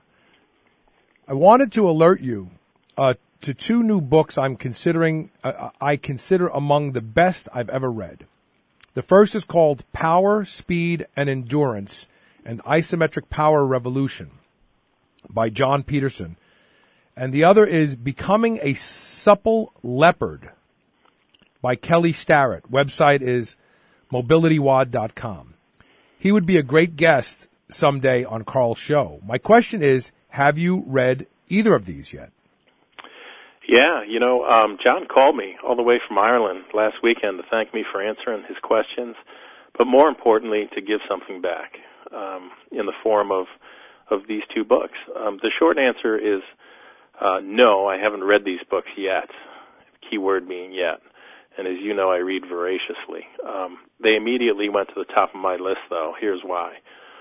I wanted to alert you uh, to two new books I'm considering, uh, I consider among the best I've ever read. The first is called Power, Speed, and Endurance, an Isometric Power Revolution by John Peterson. And the other is Becoming a Supple Leopard by Kelly Starrett. Website is mobility wad dot com. He would be a great guest someday on Carl's show. My question is, have you read either of these yet? Yeah, you know, um, John called me all the way from Ireland last weekend to thank me for answering his questions, but more importantly, to give something back um, in the form of, of these two books. Um, the short answer is uh, no, I haven't read these books yet, key word being yet. And as you know, I read voraciously. Um, they immediately went to the top of my list, though. Here's why.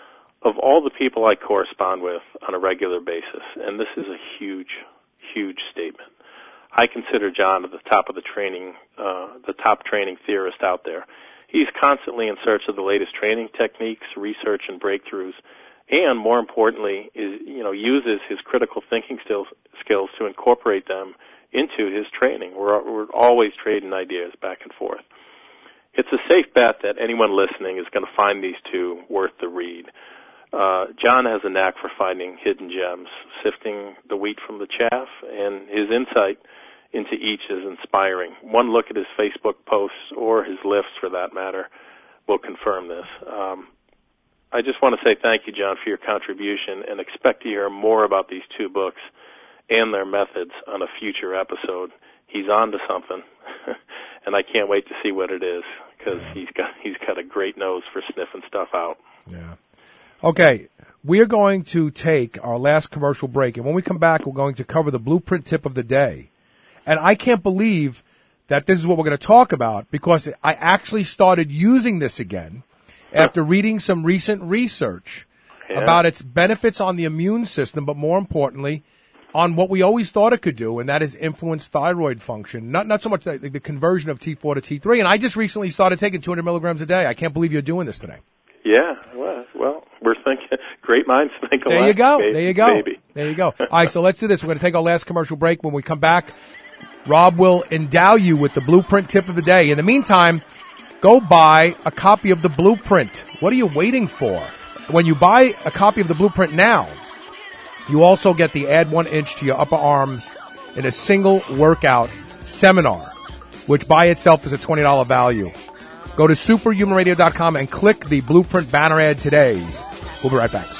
Of all the people I correspond with on a regular basis, and this is a huge, huge statement, I consider John at the top of the training, uh, the top training theorist out there. He's constantly in search of the latest training techniques, research, and breakthroughs, and more importantly, is you know uses his critical thinking skills skills to incorporate them into his training. We're we're always trading ideas back and forth. It's a safe bet that anyone listening is going to find these two worth the read. Uh, John has a knack for finding hidden gems, sifting the wheat from the chaff, and his insight into each is inspiring. One look at his Facebook posts, or his lifts for that matter, will confirm this. Um, I just want to say thank you, John, for your contribution, and expect to hear more about these two books and their methods on a future episode. He's on to something, and I can't wait to see what it is, because he's got he's got a great nose for sniffing stuff out. Yeah. Okay, we are going to take our last commercial break, and when we come back, we're going to cover the blueprint tip of the day. And I can't believe that this is what we're going to talk about, because I actually started using this again after reading some recent research yeah. about its benefits on the immune system, but more importantly, on what we always thought it could do, and that is influence thyroid function. Not not so much the, the conversion of T four to T three. And I just recently started taking two hundred milligrams a day. I can't believe you're doing this today. Yeah, well, well we're thinking, great minds think alike. There you go. Baby. There you go. Baby. There you go. All right, so let's do this. We're going to take our last commercial break. When we come back, Rob will endow you with the blueprint tip of the day. In the meantime, go buy a copy of the blueprint. What are you waiting for? When you buy a copy of the blueprint now, you also get the Add One Inch to Your Upper Arms in a single workout seminar, which by itself is a twenty dollars value. Go to superhuman radio dot com and click the Blueprint banner ad today. We'll be right back.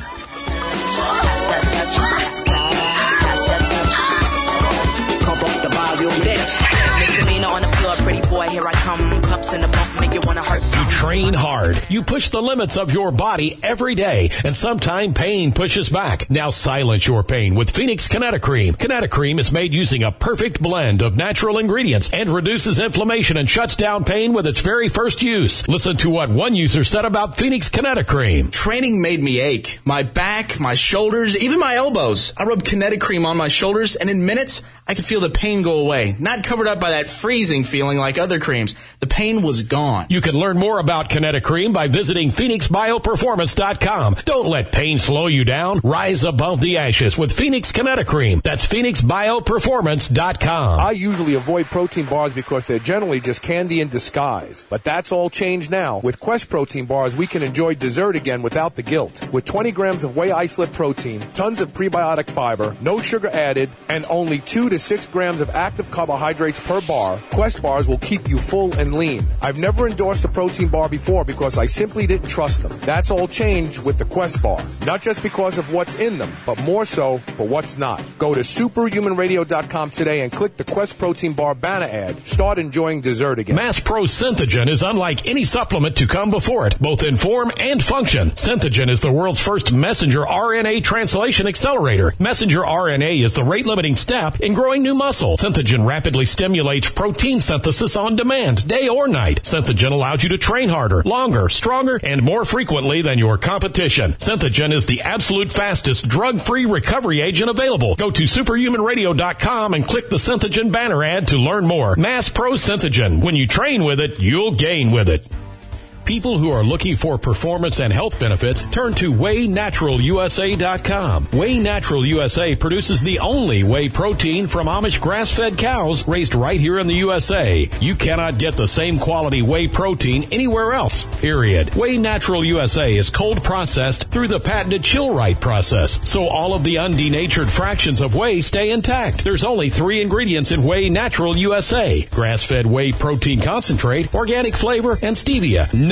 Pretty boy, here I come. Cups in the bump, make you want to hurt some. You train hard. You push the limits of your body every day, and sometimes pain pushes back. Now silence your pain with Phoenix Kinetocream. Kinetocream is made using a perfect blend of natural ingredients and reduces inflammation and shuts down pain with its very first use. Listen to what one user said about Phoenix Kinetocream. Training made me ache. My back, my shoulders, even my elbows. I rubbed Kinetocream on my shoulders, and in minutes, I could feel the pain go away. Not covered up by that freezing feeling like other creams. The pain was gone. You can learn more about Kinetocream by visiting phoenix bio performance dot com. Don't let pain slow you down. Rise above the ashes with Phoenix Kinetocream. That's phoenix bio performance dot com. I usually avoid protein bars because they're generally just candy in disguise. But that's all changed now. With Quest protein bars, we can enjoy dessert again without the guilt. With twenty grams of whey isolate protein, tons of prebiotic fiber, no sugar added, and only two to six grams of active carbohydrates per bar, Quest bars will keep you full and lean. I've never endorsed a protein bar before because I simply didn't trust them. That's all changed with the Quest bar. Not just because of what's in them, but more so for what's not. Go to superhuman radio dot com today and click the Quest protein bar banner ad. Start enjoying dessert again. Mass Pro Synthogen is unlike any supplement to come before it, both in form and function. Synthogen is the world's first messenger R N A translation accelerator. Messenger R N A is the rate-limiting step in growing new muscle. Synthogen rapidly stimulates protein synthesis on demand, day or night. Synthogen allows you to train harder, longer, stronger, and more frequently than your competition. Synthogen is the absolute fastest drug-free recovery agent available. Go to superhuman radio dot com and click the Synthogen banner ad to learn more. Mass Pro Synthogen. When you train with it, you'll gain with it. People who are looking for performance and health benefits turn to whey natural U S A dot com. Whey Natural U S A produces the only whey protein from Amish grass-fed cows raised right here in the U S A. You cannot get the same quality whey protein anywhere else, period. Whey Natural U S A is cold processed through the patented chill-right process, so all of the undenatured fractions of whey stay intact. There's only three ingredients in Whey Natural U S A: grass-fed whey protein concentrate, organic flavor, and stevia. None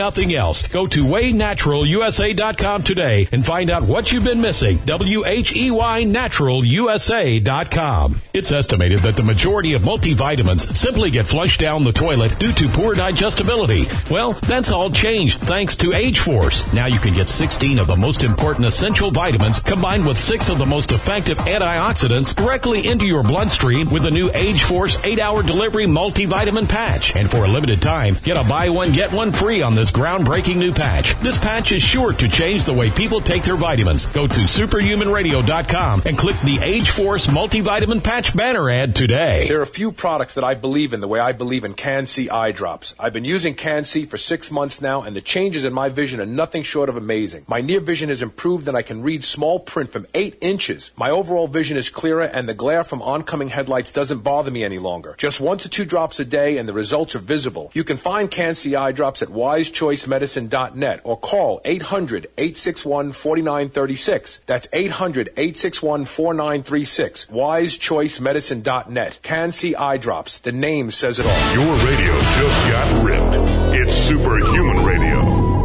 nothing else. Go to Way Natural U S A dot com today and find out what you've been missing. W H E Y Natural U S A dot com. It's estimated that the majority of multivitamins simply get flushed down the toilet due to poor digestibility. Well, that's all changed thanks to Age Force. Now you can get sixteen of the most important essential vitamins combined with six of the most effective antioxidants directly into your bloodstream with the new Age Force eight hour delivery multivitamin patch. And for a limited time, get a buy one, get one free on this groundbreaking new patch. This patch is sure to change the way people take their vitamins. Go to superhuman radio dot com and click the Age Force multivitamin patch banner ad today. There are a few products that I believe in the way I believe in Can-C eye drops. I've been using Can-C for six months now, and the changes in my vision are nothing short of amazing. My near vision has improved, and I can read small print from eight inches. My overall vision is clearer, and the glare from oncoming headlights doesn't bother me any longer. Just one to two drops a day, and the results are visible. You can find Can-C eye drops at wise choice medicine dot net or call eight hundred, eight six one, four nine three six. That's eight hundred, eight six one, four nine three six. wise choice medicine dot net. Can-C eye drops. The name says it all. Your radio just got ripped. It's Superhuman Radio.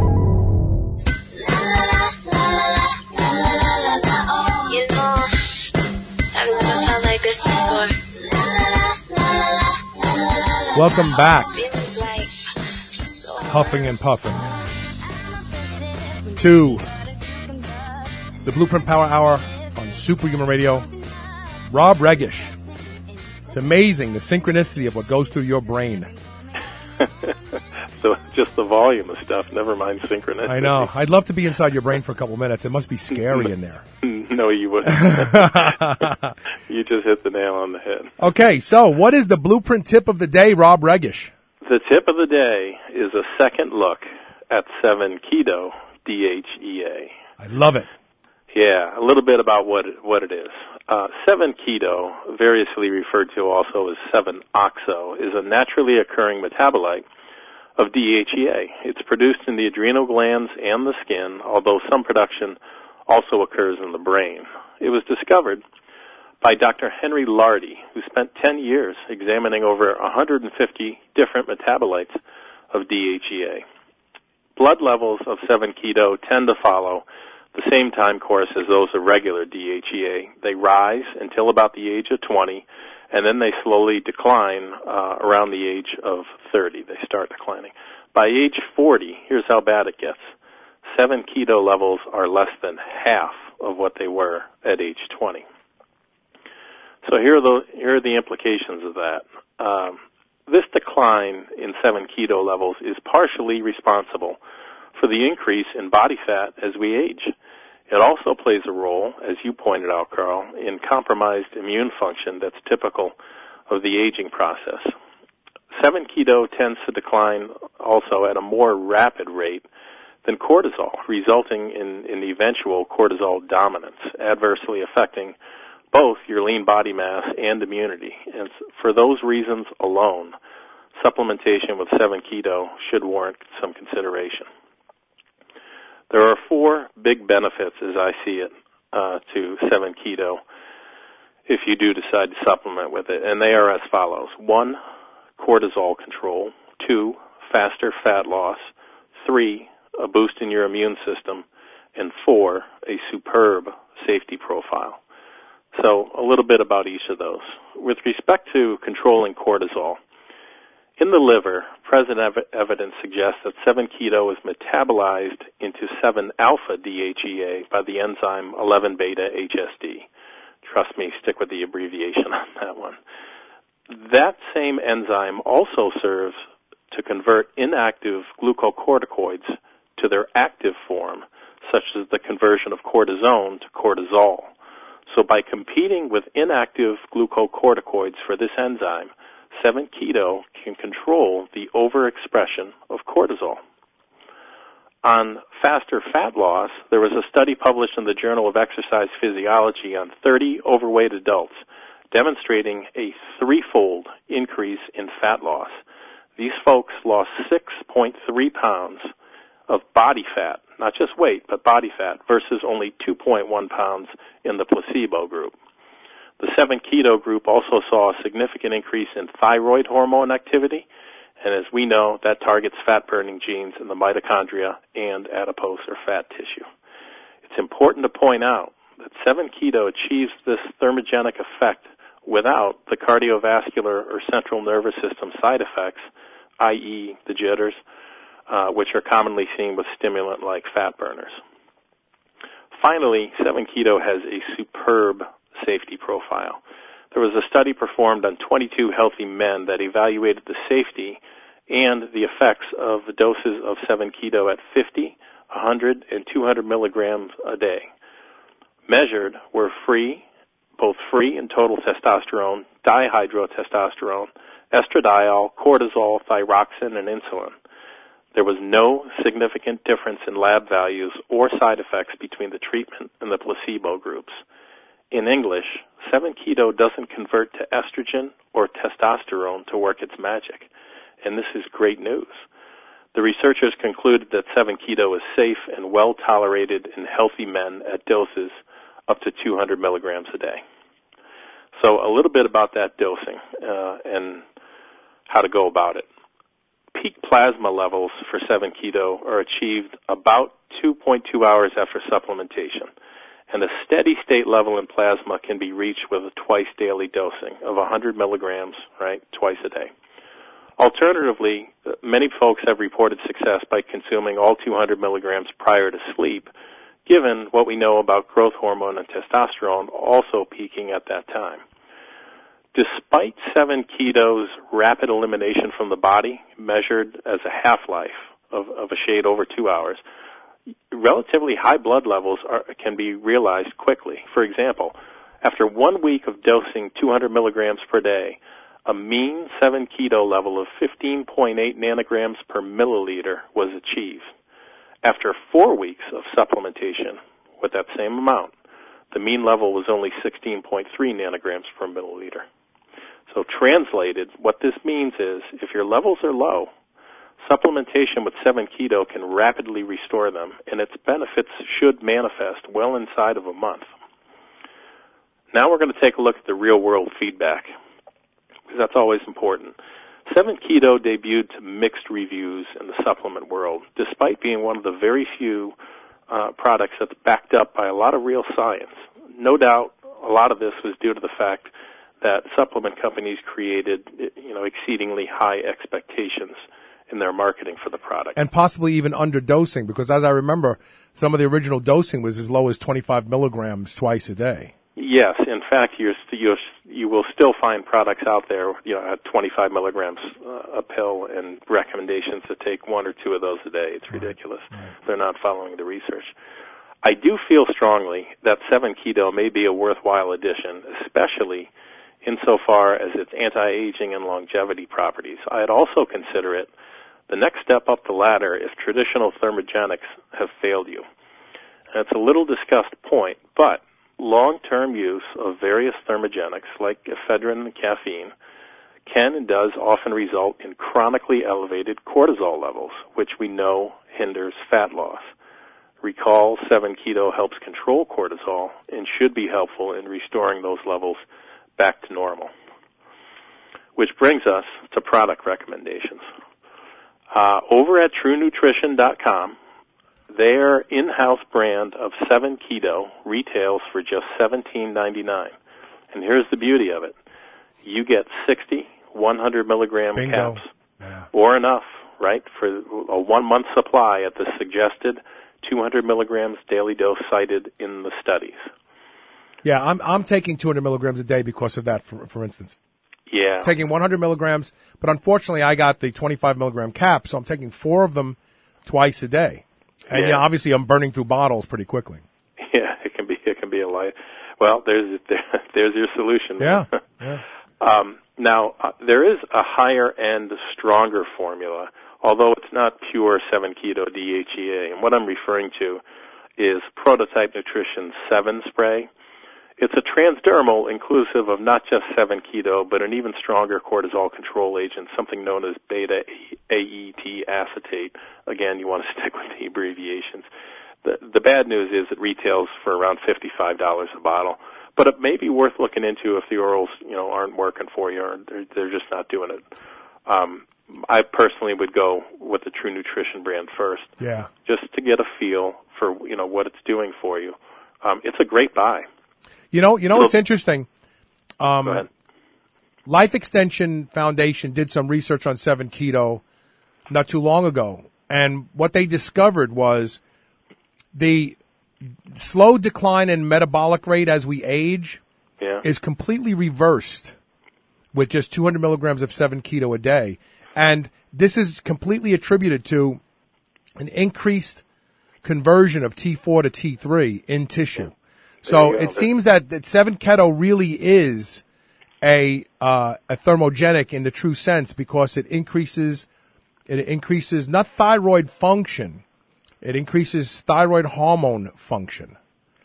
You know, I've never felt like this before. Welcome back. Huffing and puffing to the Blueprint Power Hour on Superhuman Radio. Rob Regish. It's amazing the synchronicity of what goes through your brain. So just the volume of stuff, never mind synchronicity. I know. I'd love to be inside your brain for a couple minutes. It must be scary in there. No, you wouldn't. You just hit the nail on the head. Okay, so what is the blueprint tip of the day, Rob Regish? The tip of the day is a second look at seven keto D H E A. I love it. Yeah, a little bit about what it, what it is. Uh, seven keto, variously referred to also as seven oxo, is a naturally occurring metabolite of D H E A. It's produced in the adrenal glands and the skin, although some production also occurs in the brain. It was discovered by Doctor Henry Lardy, who spent ten years examining over one hundred fifty different metabolites of D H E A. Blood levels of seven keto tend to follow the same time course as those of regular D H E A. They rise until about the age of twenty, and then they slowly decline uh, around the age of thirty. They start declining. By age forty, here's how bad it gets. seven keto levels are less than half of what they were at age twenty. So here are the, here are the implications of that. Um, this decline in seven keto levels is partially responsible for the increase in body fat as we age. It also plays a role, as you pointed out, Carl, in compromised immune function that's typical of the aging process. seven keto tends to decline also at a more rapid rate than cortisol, resulting in, in the eventual cortisol dominance, adversely affecting both your lean body mass and immunity. And for those reasons alone, supplementation with seven keto should warrant some consideration. There are four big benefits, as I see it, uh, to seven keto if you do decide to supplement with it, and they are as follows. One, cortisol control. Two, faster fat loss. Three, a boost in your immune system. And four, a superb safety profile. So a little bit about each of those. With respect to controlling cortisol, in the liver, present ev- evidence suggests that seven keto is metabolized into seven alpha D H E A by the enzyme eleven beta H S D. Trust me, stick with the abbreviation on that one. That same enzyme also serves to convert inactive glucocorticoids to their active form, such as the conversion of cortisone to cortisol. So by competing with inactive glucocorticoids for this enzyme, seven keto can control the overexpression of cortisol. On faster fat loss, there was a study published in the Journal of Exercise Physiology on thirty overweight adults demonstrating a threefold increase in fat loss. These folks lost six point three pounds of body fat, not just weight, but body fat, versus only two point one pounds in the placebo group. The seven keto group also saw a significant increase in thyroid hormone activity And as we know, that targets fat-burning genes in the mitochondria and adipose or fat tissue. It's important to point out that seven keto achieves this thermogenic effect without the cardiovascular or central nervous system side effects, that is the jitters, uh, which are commonly seen with stimulant like fat burners. Finally, seven keto has a superb safety profile. There was a study performed on twenty-two healthy men that evaluated the safety and the effects of the doses of seven keto at fifty, one hundred, and two hundred milligrams a day. Measured were free, both free and total testosterone, dihydrotestosterone, estradiol, cortisol, thyroxine, and insulin. There was no significant difference in lab values or side effects between the treatment and the placebo groups. In English, seven keto doesn't convert to estrogen or testosterone to work its magic, and this is great news. The researchers concluded that seven keto is safe and well tolerated in healthy men at doses up to two hundred milligrams a day. So a little bit about that dosing uh, and how to go about it. Peak plasma levels for seven keto are achieved about two point two hours after supplementation, and a steady state level in plasma can be reached with a twice daily dosing of one hundred milligrams, right, twice a day. Alternatively, many folks have reported success by consuming all two hundred milligrams prior to sleep, given what we know about growth hormone and testosterone also peaking at that time. Despite seven keto's rapid elimination from the body, measured as a half-life of, of a shade over two hours, relatively high blood levels are, can be realized quickly. For example, after one week of dosing two hundred milligrams per day, a mean seven keto level of fifteen point eight nanograms per milliliter was achieved. After four weeks of supplementation with that same amount, the mean level was only sixteen point three nanograms per milliliter. So translated, what this means is if your levels are low, supplementation with seven keto can rapidly restore them, and its benefits should manifest well inside of a month. Now we're going to take a look at the real-world feedback, because that's always important. seven keto debuted to mixed reviews in the supplement world, despite being one of the very few uh, products that's backed up by a lot of real science. No doubt a lot of this was due to the fact that supplement companies created, you know, exceedingly high expectations in their marketing for the product. And possibly even underdosing, because as I remember, some of the original dosing was as low as twenty-five milligrams twice a day. Yes, in fact, you're, you're, you will still find products out there, you know, at twenty-five milligrams uh, a pill, and recommendations to take one or two of those a day. It's ridiculous. Right. They're not following the research. I do feel strongly that seven keto may be a worthwhile addition, especially insofar as its anti-aging and longevity properties. I'd also consider it the next step up the ladder if traditional thermogenics have failed you. And it's a little discussed point, but long-term use of various thermogenics like ephedrine and caffeine can and does often result in chronically elevated cortisol levels, which we know hinders fat loss. Recall, seven keto helps control cortisol and should be helpful in restoring those levels back to normal. Which brings us to product recommendations. Uh, over at true nutrition dot com, their in-house brand of seven keto retails for just seventeen ninety-nine. And here's the beauty of it. You get sixty one hundred milligram Bingo. caps, yeah. or enough, right, for a one-month supply at the suggested two hundred milligrams daily dose cited in the studies. Yeah, I'm I'm taking two hundred milligrams a day because of that, for, for instance. Yeah. Taking one hundred milligrams, but unfortunately I got the twenty-five milligram cap, so I'm taking four of them twice a day. And yeah, yeah obviously I'm burning through bottles pretty quickly. Yeah, it can be it can be a light. Well, there's there, there's your solution. Yeah. yeah. Um, now uh, there is a higher end, stronger formula, although it's not pure seven keto D H E A. And what I'm referring to is Prototype Nutrition seven spray. It's a transdermal inclusive of not just seven keto, but an even stronger cortisol control agent, something known as beta-A E T acetate. Again, you want to stick with the abbreviations. The, the bad news is it retails for around fifty-five dollars a bottle, but it may be worth looking into if the orals, you know, aren't working for you or they're, they're just not doing it. Um, I personally would go with the True Nutrition brand first. Yeah. Just to get a feel for, you know, what it's doing for you. Um, it's a great buy. You know, you know It'll, what's interesting? Um, go ahead. Life Extension Foundation did some research on seven keto not too long ago. And what they discovered was the slow decline in metabolic rate as we age yeah. is completely reversed with just two hundred milligrams of seven keto a day. And this is completely attributed to an increased conversion of T four to T three in tissue. So it seems that, that seven keto really is a uh, a thermogenic in the true sense, because it increases it increases not thyroid function, it increases thyroid hormone function.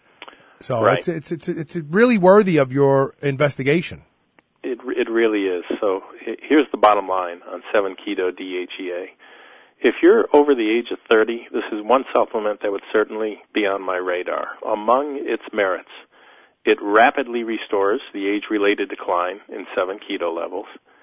So right. it's it's it's it's really worthy of your investigation. It it really is. So here's the bottom line on seven keto D H E A. If you're over the age of thirty, this is one supplement that would certainly be on my radar. Among its merits, it rapidly restores the age-related decline in seven keto levels.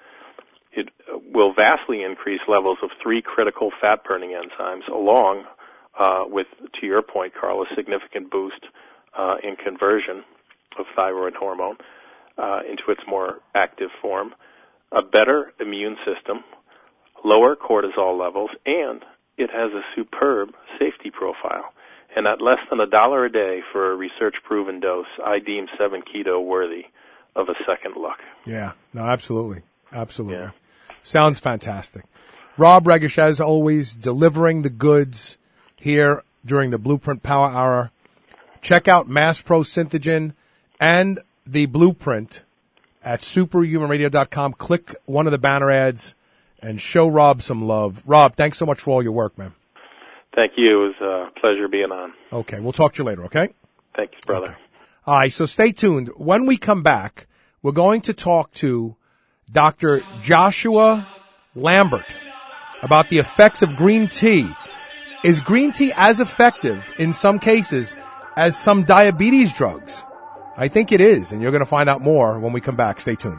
It will vastly increase levels of three critical fat-burning enzymes, along uh, with, to your point, Carl, a significant boost uh, in conversion of thyroid hormone uh, into its more active form, a better immune system, lower cortisol levels, and it has a superb safety profile. And at less than a dollar a day for a research-proven dose, I deem seven keto worthy of a second look. Yeah, no, absolutely. Absolutely. Yeah. Sounds fantastic. Rob Regish, as always, delivering the goods here during the Blueprint Power Hour. Check out Mass Pro Synthogen and the Blueprint at superhuman radio dot com. Click one of the banner ads and show Rob some love. Rob, thanks so much for all your work, man. Thank you. It was a pleasure being on. Okay, we'll talk to you later, okay? Thank you, brother. Okay. All right, so stay tuned. When we come back, we're going to talk to Doctor Joshua Lambert about the effects of green tea. Is green tea as effective in some cases as some diabetes drugs? I think it is, and you're going to find out more when we come back. Stay tuned.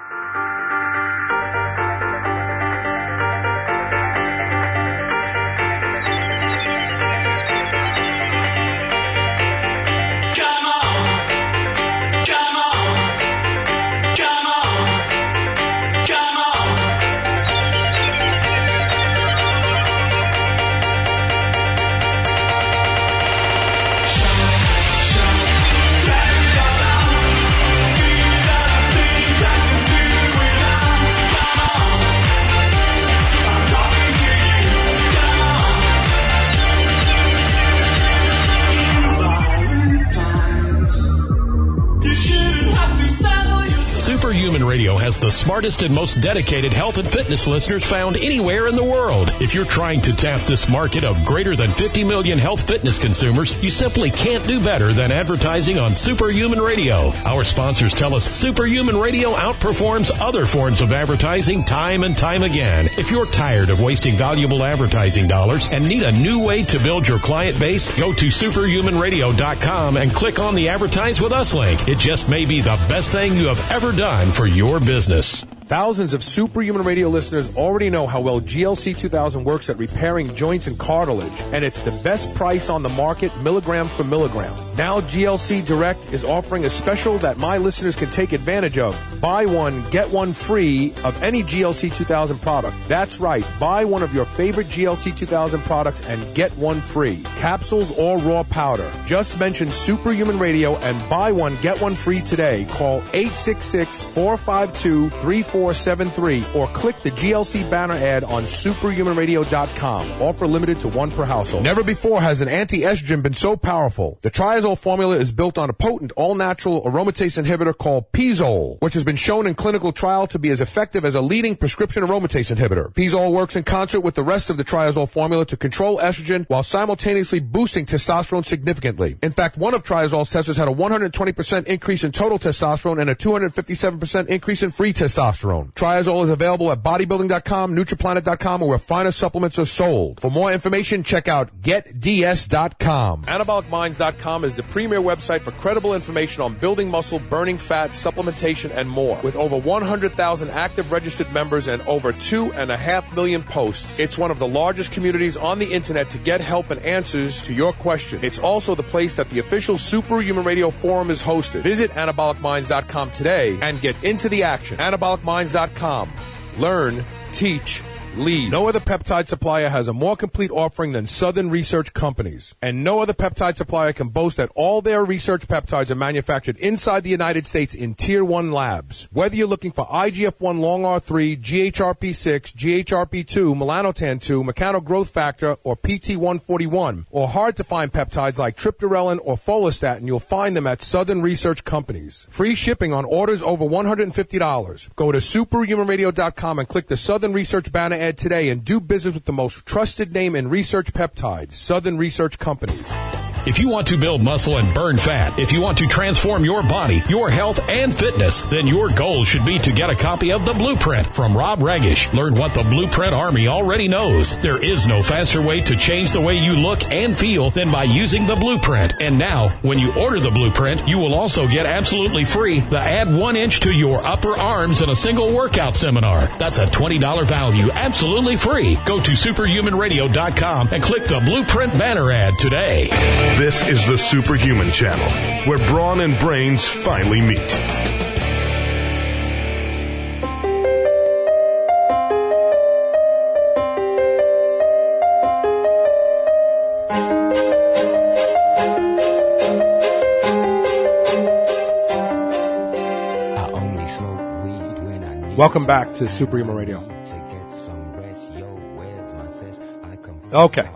Superhuman Radio has the smartest and most dedicated health and fitness listeners found anywhere in the world. If you're trying to tap this market of greater than fifty million health fitness consumers, you simply can't do better than advertising on Superhuman Radio. Our sponsors tell us Superhuman Radio outperforms other forms of advertising time and time again. If you're tired of wasting valuable advertising dollars and need a new way to build your client base, go to superhuman radio dot com and click on the Advertise With Us link. It just may be the best thing you have ever done for your business. Thousands of Superhuman Radio listeners already know how well G L C two thousand works at repairing joints and cartilage, and it's the best price on the market, milligram for milligram. Now G L C Direct is offering a special that my listeners can take advantage of. Buy one, get one free of any G L C two thousand product. That's right. Buy one of your favorite G L C two thousand products and get one free. Capsules or raw powder. Just mention Superhuman Radio and buy one, get one free today. Call eight six six, four five two, three four seven three or click the G L C banner ad on superhuman radio dot com. Offer limited to one per household. Never before has an anti-estrogen been so powerful. The Triazole formula is built on a potent all-natural aromatase inhibitor called Pizole, which has been shown in clinical trial to be as effective as a leading prescription aromatase inhibitor. Pizole works in concert with the rest of the Triazole formula to control estrogen while simultaneously boosting testosterone significantly. In fact, one of Triazole's testers had a one hundred twenty percent increase in total testosterone and a two hundred fifty-seven percent increase in free testosterone. testosterone. Triazole is available at bodybuilding dot com, Nutriplanet dot com, or where finer supplements are sold. For more information, check out get d s dot com. anabolic minds dot com is the premier website for credible information on building muscle, burning fat, supplementation, and more. With over one hundred thousand active registered members and over two and a half million posts, it's one of the largest communities on the internet to get help and answers to your questions. It's also the place that the official Superhuman Radio Forum is hosted. Visit anabolic minds dot com today and get into the action. anabolic minds dot com. Learn, teach, lead. No other peptide supplier has a more complete offering than Southern Research Companies. And no other peptide supplier can boast that all their research peptides are manufactured inside the United States in Tier one labs. Whether you're looking for I G F one long R three, G H R P six, G H R P two, melanotan two, mechano growth factor, or P T one forty-one, or hard to find peptides like triptorelin or follistatin, you'll find them at Southern Research Companies. Free shipping on orders over one hundred fifty dollars. Go to superhuman radio dot com and click the Southern Research banner today and do business with the most trusted name in research peptides, Southern Research Companies. If you want to build muscle and burn fat, if you want to transform your body, your health, and fitness, then your goal should be to get a copy of The Blueprint from Rob Regish. Learn what the Blueprint Army already knows. There is no faster way to change the way you look and feel than by using The Blueprint. And now, when you order The Blueprint, you will also get absolutely free the Add One Inch to Your Upper Arms in a Single Workout Seminar. That's a twenty dollars value, absolutely free. Go to superhuman radio dot com and click the Blueprint banner ad today. This is the Superhuman Channel, where brawn and brains finally meet. Welcome back to Superhuman Radio. Okay.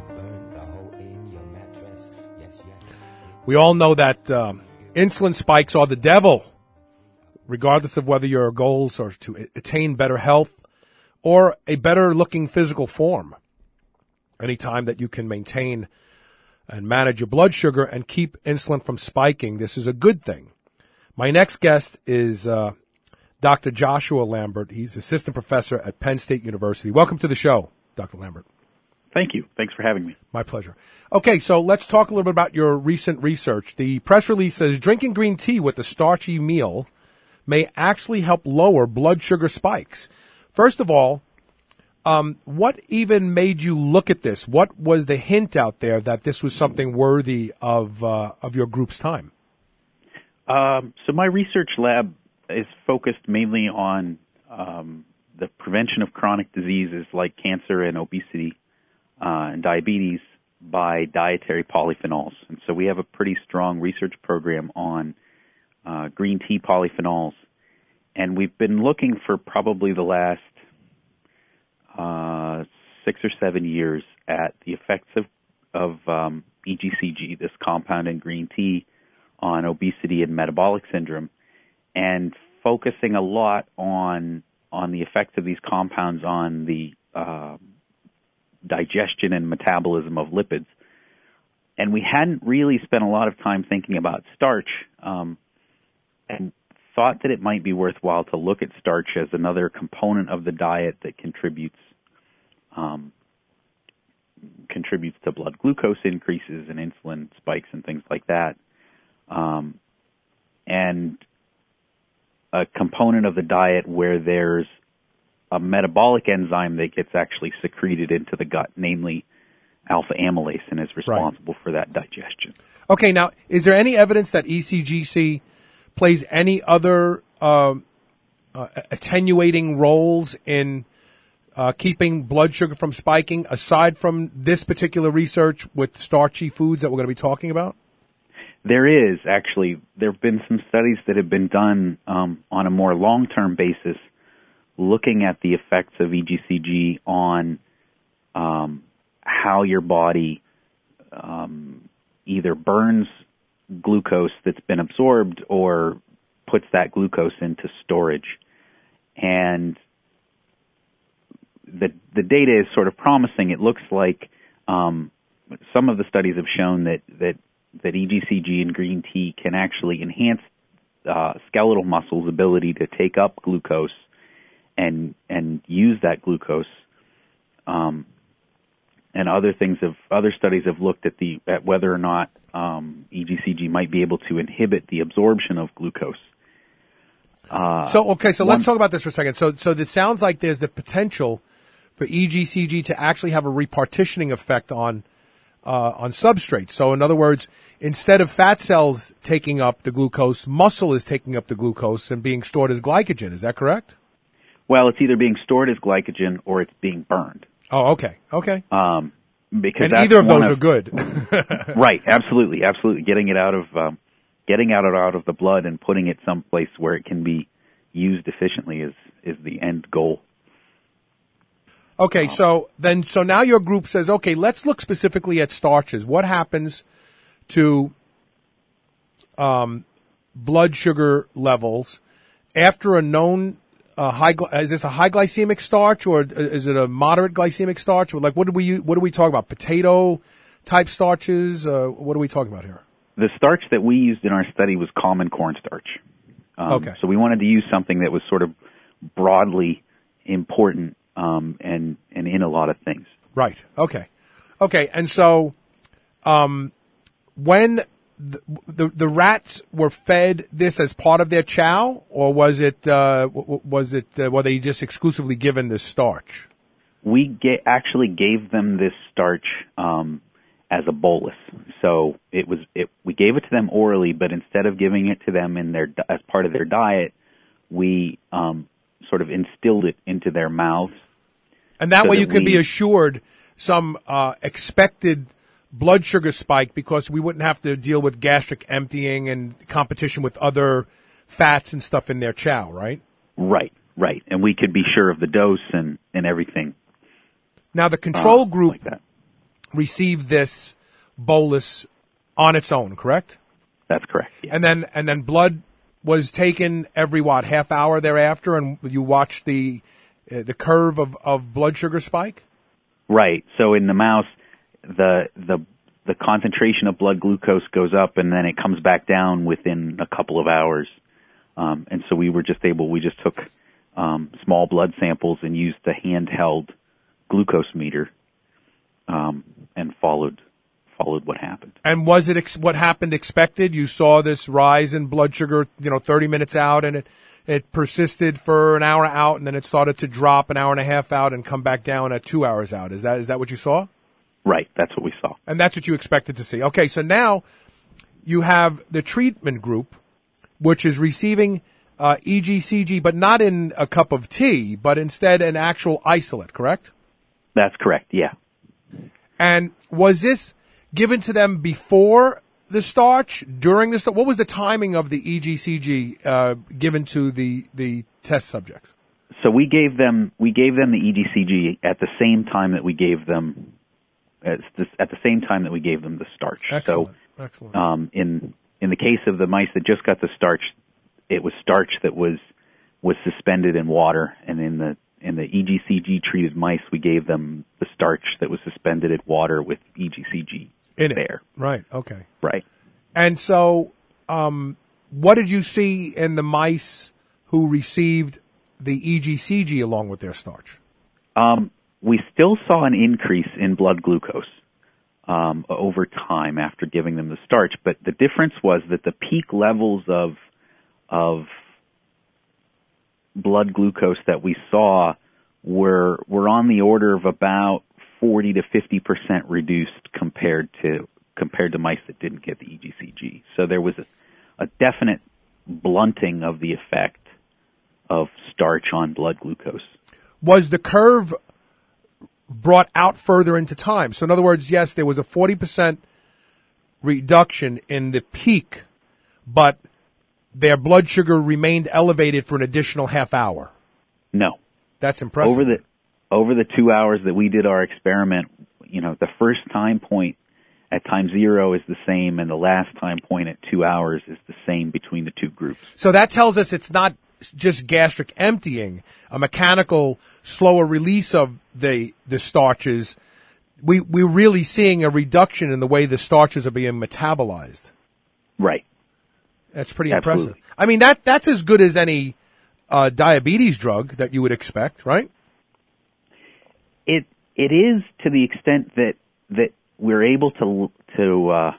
We all know that um, insulin spikes are the devil, regardless of whether your goals are to attain better health or a better-looking physical form. Anytime that you can maintain and manage your blood sugar and keep insulin from spiking, this is a good thing. My next guest is uh, Doctor Joshua Lambert. He's assistant professor at Penn State University. Welcome to the show, Doctor Lambert. Thank you. Thanks for having me. My pleasure. Okay, so let's talk a little bit about your recent research. The press release says drinking green tea with a starchy meal may actually help lower blood sugar spikes. First of all, um, what even made you look at this? What was the hint out there that this was something worthy of uh, of your group's time? Um, so my research lab is focused mainly on um, the prevention of chronic diseases like cancer and obesity uh, and diabetes by dietary polyphenols. And so we have a pretty strong research program on uh, green tea polyphenols. And we've been looking for probably the last uh, six or seven years at the effects of, of um, E G C G, this compound in green tea, on obesity and metabolic syndrome, and focusing a lot on on the effects of these compounds on the uh, digestion and metabolism of lipids. And we hadn't really spent a lot of time thinking about starch, um, and thought that it might be worthwhile to look at starch as another component of the diet that contributes um, contributes to blood glucose increases and insulin spikes and things like that. Um, and a component of the diet where there's a metabolic enzyme that gets actually secreted into the gut, namely alpha amylase, and is responsible right. for that digestion. Okay, now, is there any evidence that E C G C plays any other uh, uh, attenuating roles in uh, keeping blood sugar from spiking, aside from this particular research with starchy foods that we're going to be talking about? There is, actually. There have been some studies that have been done um, on a more long-term basis looking at the effects of E G C G on um, how your body um, either burns glucose that's been absorbed or puts that glucose into storage. And the the data is sort of promising. It looks like um, some of the studies have shown that, that that E G C G in green tea can actually enhance uh, skeletal muscle's ability to take up glucose and and use that glucose. Um, and other things have other studies have looked at the at whether or not um, E G C G might be able to inhibit the absorption of glucose. Uh, so okay, so one, let's talk about this for a second. So so it sounds like there's the potential for E G C G to actually have a repartitioning effect on uh, on substrates. So in other words, instead of fat cells taking up the glucose, muscle is taking up the glucose and being stored as glycogen. Is that correct? Well, it's either being stored as glycogen or it's being burned. Oh, okay, okay. Um, because and that's either of those of, are good. Right, absolutely, absolutely. Getting it out of um, getting out of out of the blood and putting it someplace where it can be used efficiently is is the end goal. Okay, um, so then so now your group says, okay, let's look specifically at starches. What happens to um, blood sugar levels after a known Uh, high, is this a high glycemic starch or is it a moderate glycemic starch? Like, what do we what do we talk about? Potato type starches? Uh, what are we talking about here? The starch that we used in our study was common cornstarch. Um, okay. So we wanted to use something that was sort of broadly important um, and and in a lot of things. Right. Okay. Okay. And so, um, when The, the the rats were fed this as part of their chow, or was it uh, was it uh, were they just exclusively given this starch? We ga- actually gave them this starch um, as a bolus. So it was it, we gave it to them orally, but instead of giving it to them in their as part of their diet, we um, sort of instilled it into their mouths. And that so way, that you can we, be assured some uh, expected blood sugar spike because we wouldn't have to deal with gastric emptying and competition with other fats and stuff in their chow, right? Right, right. And we could be sure of the dose and, and everything. Now, the control uh, group like received this bolus on its own, correct? That's correct. Yeah. And then and then blood was taken every, what, half hour thereafter, and you watched the uh, the curve of, of blood sugar spike? Right. So in the mouse, the the the concentration of blood glucose goes up and then it comes back down within a couple of hours. Um, and so we were just able, we just took um, small blood samples and used the handheld glucose meter um, and followed followed what happened. And was it ex- what happened expected? You saw this rise in blood sugar, you know, thirty minutes out, and it it persisted for an hour out, and then it started to drop an hour and a half out and come back down at two hours out. Is that is that what you saw? Right, that's what we saw. And that's what you expected to see. Okay, so now you have the treatment group, which is receiving uh, E G C G, but not in a cup of tea, but instead an actual isolate, correct? That's correct, yeah. And was this given to them before the starch, during the starch? What was the timing of the E G C G uh, given to the, the test subjects? So we gave them we gave them the E G C G at the same time that we gave them at the same time that we gave them the starch. Excellent. So, Excellent. Um, in in the case of the mice that just got the starch, it was starch that was was suspended in water, and in the in the E G C G treated mice, we gave them the starch that was suspended in water with E G C G in there. It. Right. Okay. Right. And so, um, what did you see in the mice who received the E G C G along with their starch? Um, we still saw an increase in blood glucose um, over time after giving them the starch, but the difference was that the peak levels of of blood glucose that we saw were were on the order of about forty to fifty percent reduced compared to compared to mice that didn't get the E G C G. So there was a, a definite blunting of the effect of starch on blood glucose. Was the curve brought out further into time? So in other words, yes, there was a forty percent reduction in the peak, but their blood sugar remained elevated for an additional half hour. No. That's impressive. Over the over the two hours that we did our experiment, you know, the first time point at time zero is the same, and the last time point at two hours is the same between the two groups. So that tells us it's not just gastric emptying, a mechanical slower release of the the starches. We we're really seeing a reduction in the way the starches are being metabolized. Right. That's pretty Absolutely. impressive. I mean, that that's as good as any uh, diabetes drug that you would expect, right? It it is to the extent that that we're able to to uh,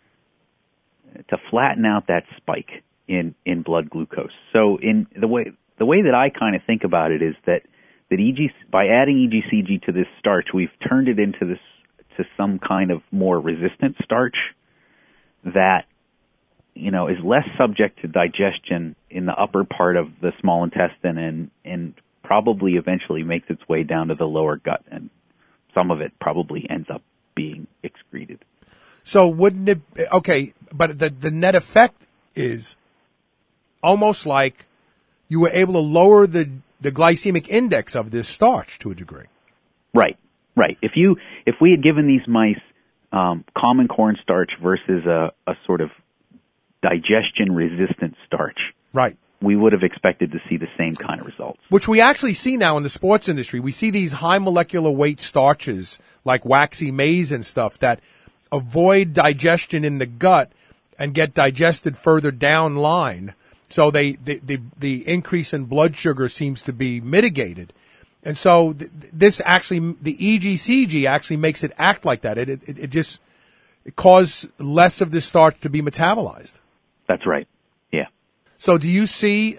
to flatten out that spike in, in blood glucose. So in the way the way that I kind of think about it is that that E G by adding E G C G to this starch, we've turned it into this to some kind of more resistant starch that, you know, is less subject to digestion in the upper part of the small intestine and, and probably eventually makes its way down to the lower gut, and some of it probably ends up being excreted. So wouldn't it, okay, but the, the net effect is almost like you were able to lower the, the glycemic index of this starch to a degree. Right. Right. If you if we had given these mice um, common cornstarch versus a, a sort of digestion-resistant starch, right, we would have expected to see the same kind of results. Which we actually see now in the sports industry. We see these high molecular weight starches like waxy maize and stuff that avoid digestion in the gut and get digested further down line. So they the the, the increase in blood sugar seems to be mitigated. And so th- this actually, the E G C G actually makes it act like that. It it, it just it causes less of this starch to be metabolized. That's right. Yeah. So do you see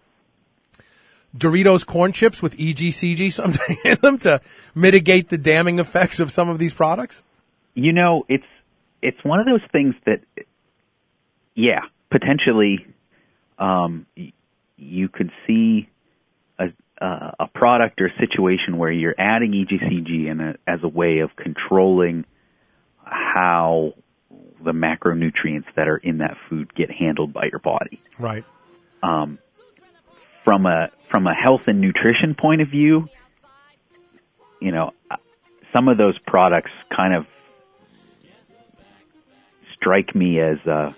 Doritos corn chips with E G C G something in them to mitigate the damning effects of some of these products? You know, it's it's one of those things that, yeah, potentially um, y- you could see a Uh, a product or situation where you're adding E G C G in a, as a way of controlling how the macronutrients that are in that food get handled by your body. Right. Um, from a from a health and nutrition point of view, you know, some of those products kind of strike me as a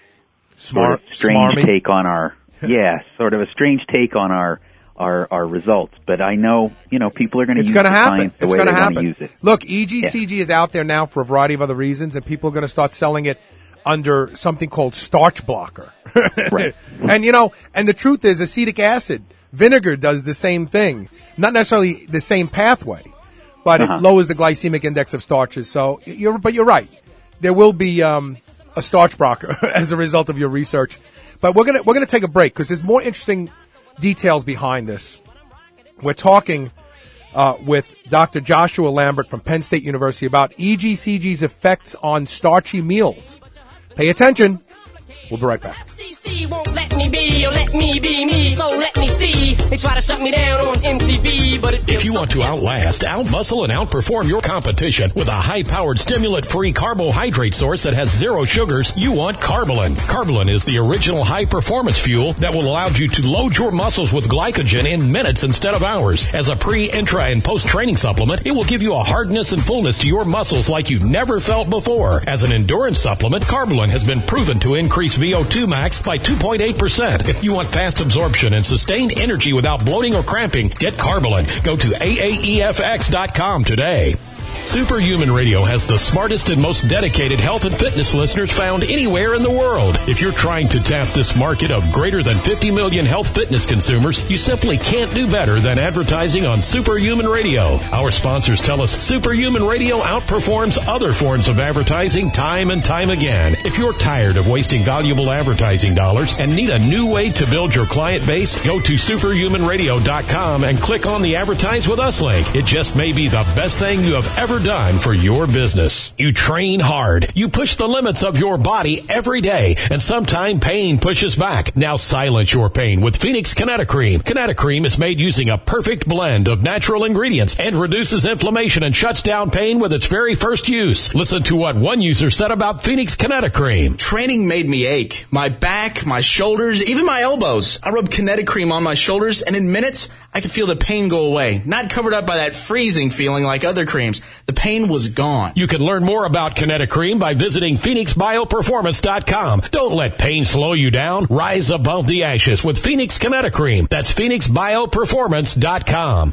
Smart, sort of strange smarmy. take on our yeah, sort of a strange take on our. Our, our results, but I know, you know, people are going to use gonna the happen. science the it's way gonna they want to happen. use it. Look, E G C G yeah. is out there now for a variety of other reasons, and people are going to start selling it under something called starch blocker. Right. And, you know, and the truth is acetic acid, vinegar does the same thing. Not necessarily the same pathway, but uh-huh. it lowers the glycemic index of starches. So, you're, but you're right. There will be um, a starch blocker as a result of your research. But we're going to we're going to take a break because there's more interesting details behind this. We're talking uh, with Doctor Joshua Lambert from Penn State University about E G C G's effects on starchy meals. Pay attention. We'll be right back. Won't let me be or let me be me, so let me see. They try to shut me down on M T V, but it if you want to outlast, outmuscle, and outperform your competition with a high-powered, stimulant-free carbohydrate source that has zero sugars, you want Carbolin. Carbolin is the original high-performance fuel that will allow you to load your muscles with glycogen in minutes instead of hours. As a pre, intra, and post-training supplement, it will give you a hardness and fullness to your muscles like you've never felt before. As an endurance supplement, Carbolin has been proven to increase V O two max by two point eight percent. If you want fast absorption and sustained energy without bloating or cramping, get Carbolin. Go to A A E F X dot com today. Superhuman Radio has the smartest and most dedicated health and fitness listeners found anywhere in the world. If you're trying to tap this market of greater than fifty million health fitness consumers, you simply can't do better than advertising on Superhuman Radio. Our sponsors tell us Superhuman Radio outperforms other forms of advertising time and time again. If you're tired of wasting valuable advertising dollars and need a new way to build your client base, go to superhuman radio dot com and click on the Advertise With Us link. It just may be the best thing you have ever done for your business. You train hard. You push the limits of your body every day, and sometimes pain pushes back. Now silence your pain with Phoenix Kinetocream. Kinetocream is made using a perfect blend of natural ingredients and reduces inflammation and shuts down pain with its very first use. Listen to what one user said about Phoenix Kinetocream. Training made me ache. My back, my shoulders, even my elbows. I rubbed Kinetocream on my shoulders, and in minutes, I could feel the pain go away. Not covered up by that freezing feeling like other creams. The pain was gone. You can learn more about Kinetocream by visiting Phoenix Bio Performance dot com. Don't let pain slow you down. Rise above the ashes with Phoenix Kinetocream. That's Phoenix Bio Performance dot com.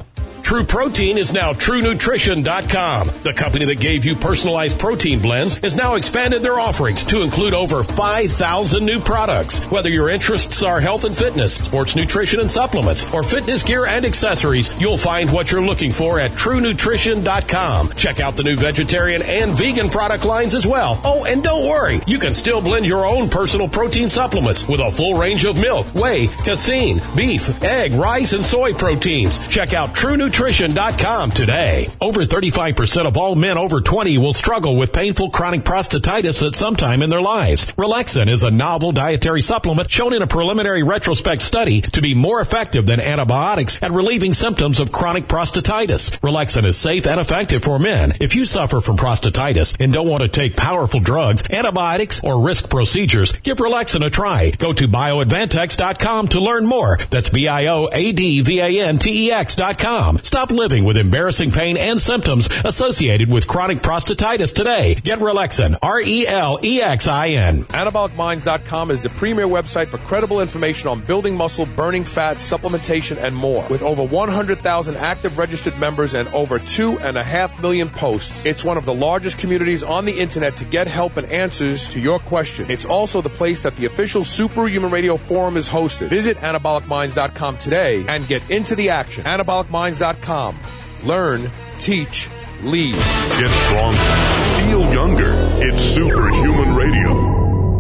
True Protein is now True Nutrition dot com. The company that gave you personalized protein blends has now expanded their offerings to include over five thousand new products. Whether your interests are health and fitness, sports nutrition and supplements, or fitness gear and accessories, you'll find what you're looking for at True Nutrition dot com. Check out the new vegetarian and vegan product lines as well. Oh, and don't worry, you can still blend your own personal protein supplements with a full range of milk, whey, casein, beef, egg, rice, and soy proteins. Check out True Nutrition dot com today. Over thirty-five percent of all men over twenty will struggle with painful chronic prostatitis at some time in their lives. Relaxin is a novel dietary supplement shown in a preliminary retrospect study to be more effective than antibiotics at relieving symptoms of chronic prostatitis. Relaxin is safe and effective for men. If you suffer from prostatitis and don't want to take powerful drugs, antibiotics, or risk procedures, give Relaxin a try. Go to bio advantex dot com to learn more. That's B I O A D V A N T E X dot com. Stop living with embarrassing pain and symptoms associated with chronic prostatitis today. Get Relaxin, R E L E X I N. anabolic minds dot com is the premier website for credible information on building muscle, burning fat, supplementation, and more. With over one hundred thousand active registered members and over two and a half million posts, it's one of the largest communities on the internet to get help and answers to your questions. It's also the place that the official Superhuman Radio Forum is hosted. Visit anabolic minds dot com today and get into the action. anabolic minds dot com. Learn, teach, lead. Get stronger. Feel younger. It's Superhuman Radio.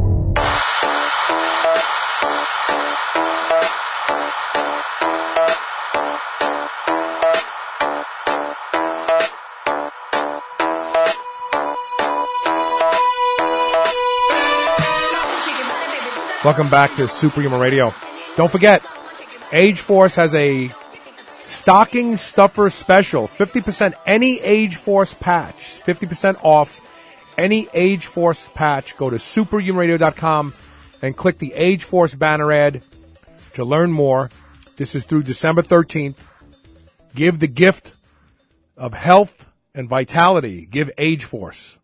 Welcome back to Superhuman Radio. Don't forget, Age Force has a stocking stuffer special. fifty percent any Age Force patch. fifty percent off any Age Force patch. Go to superhuman radio dot com and click the Age Force banner ad to learn more. This is through December thirteenth. Give the gift of health and vitality. Give Age Force.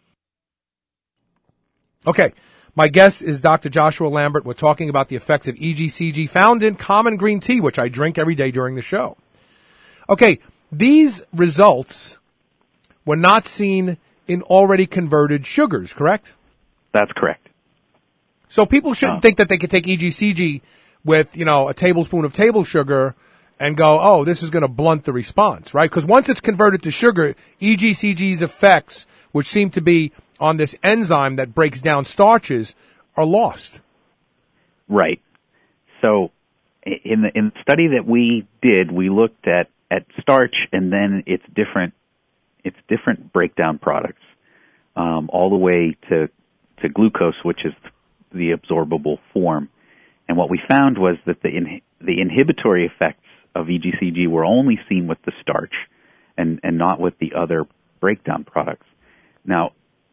Okay. My guest is Doctor Joshua Lambert. We're talking about the effects of E G C G found in common green tea, which I drink every day during the show. Okay, these results were not seen in already converted sugars, correct? That's correct. So people shouldn't Oh. think that they could take E G C G with, you know, a tablespoon of table sugar and go, oh, this is going to blunt the response, right? Because once it's converted to sugar, E G C G's effects, which seem to be on this enzyme that breaks down starches, are lost. Right. So in the in the study that we did, we looked at, at starch and then its different its different breakdown products, um, all the way to to glucose, which is the absorbable form. And what we found was that the in, the inhibitory effects of E G C G were only seen with the starch and, and not with the other breakdown products. Now,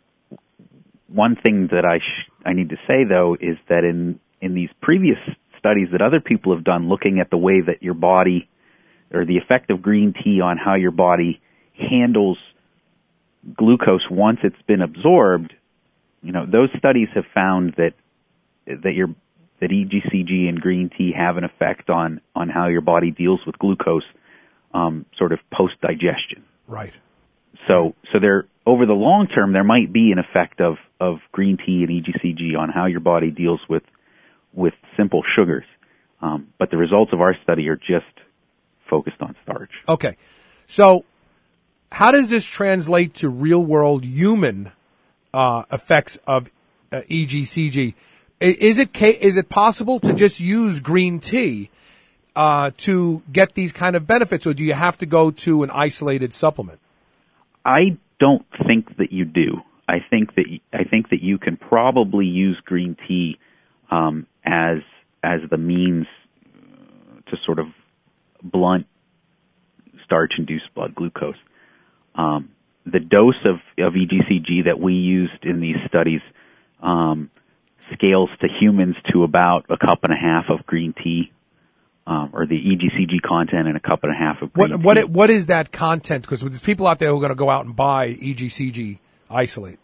one thing that I sh- I need to say, though, is that in, in these previous studies that other people have done looking at the way that your body, or the effect of green tea on how your body handles glucose once it's been absorbed, you know, those studies have found that that your that E G C G and green tea have an effect on, on how your body deals with glucose, um, sort of post-digestion. Right. So, so there, over the long term, there might be an effect of, of green tea and E G C G on how your body deals with, with simple sugars. Um, but the results of our study are just focused on starch. Okay. So how does this translate to real-world human uh, effects of uh, E G C G? Is it ca- is it possible to just use green tea uh, to get these kind of benefits, or do you have to go to an isolated supplement? I don't think that you do. I think that I think that you can probably use green tea um, as as the means to sort of blunt starch-induced blood glucose. Um, the dose of, of E G C G that we used in these studies um, scales to humans to about a cup and a half of green tea, um, or the E G C G content in a cup and a half of green What tea. what it, what is that content? Because there's people out there who are going to go out and buy E G C G isolate.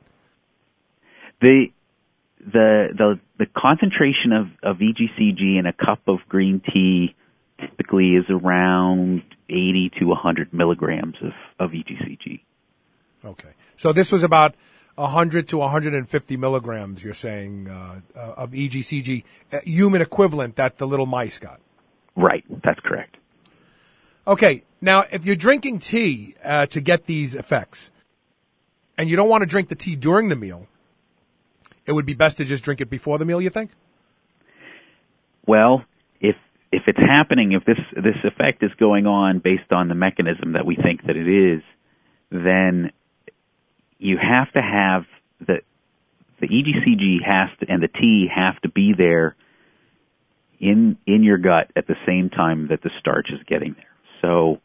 The the the the concentration of, of E G C G in a cup of green tea typically is around eighty to one hundred milligrams of, of E G C G. Okay. So this was about one hundred to one hundred fifty milligrams, you're saying, uh, uh, of E G C G, uh, human equivalent that the little mice got. Right. That's correct. Okay. Now, if you're drinking tea uh, to get these effects, and you don't want to drink the tea during the meal, it would be best to just drink it before the meal, you think? Well, if if it's happening, if this this effect is going on based on the mechanism that we think that it is, then you have to have the the E G C G has to, and the tea have to be there in in your gut at the same time that the starch is getting there. So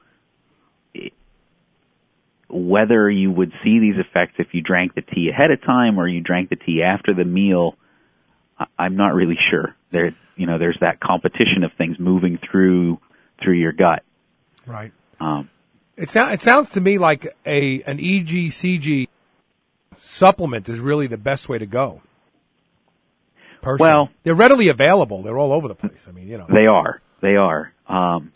whether you would see these effects if you drank the tea ahead of time or you drank the tea after the meal, I'm not really sure. There, you know, there's that competition of things moving through through your gut. Right. Um, it sounds it sounds to me like a an E G C G supplement is really the best way to go. Personally. Well, they're readily available. They're all over the place. I mean, you know, they are. They are. Um,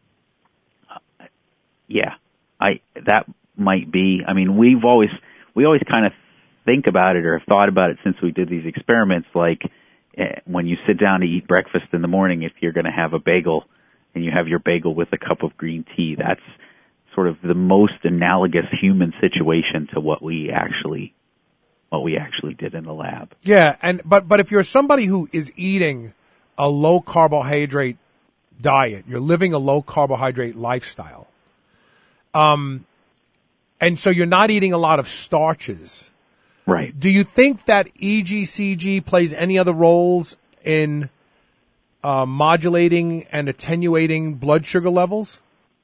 yeah, I that might be. I mean, we've always we always kind of think about it or have thought about it since we did these experiments. Like eh, when you sit down to eat breakfast in the morning, if you're going to have a bagel and you have your bagel with a cup of green tea, that's sort of the most analogous human situation to what we actually what we actually did in the lab. Yeah, and but but if you're somebody who is eating a low carbohydrate diet, you're living a low carbohydrate lifestyle, um, and so you're not eating a lot of starches. Right. Do you think that E G C G plays any other roles in uh, modulating and attenuating blood sugar levels?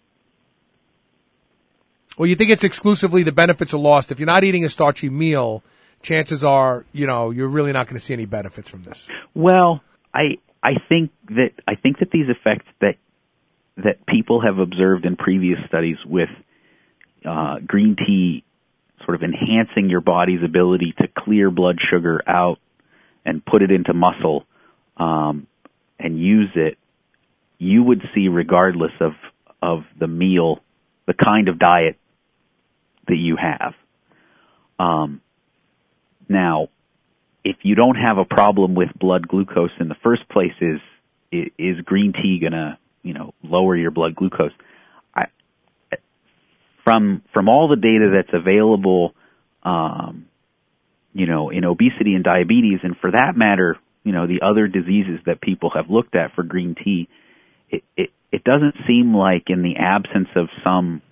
Or you think it's exclusively the benefits are lost? If you're not eating a starchy meal, chances are, you know, you're really not going to see any benefits from this. Well, I I think that I think that these effects that that people have observed in previous studies with uh, green tea sort of enhancing your body's ability to clear blood sugar out and put it into muscle um, and use it, you would see regardless of of the meal, the kind of diet that you have. Um, now, if you don't have a problem with blood glucose in the first place, is is green tea going to, you know, lower your blood glucose? I, from from all the data that's available, um, you know, in obesity and diabetes, and for that matter, you know, the other diseases that people have looked at for green tea, it it, it doesn't seem like in the absence of some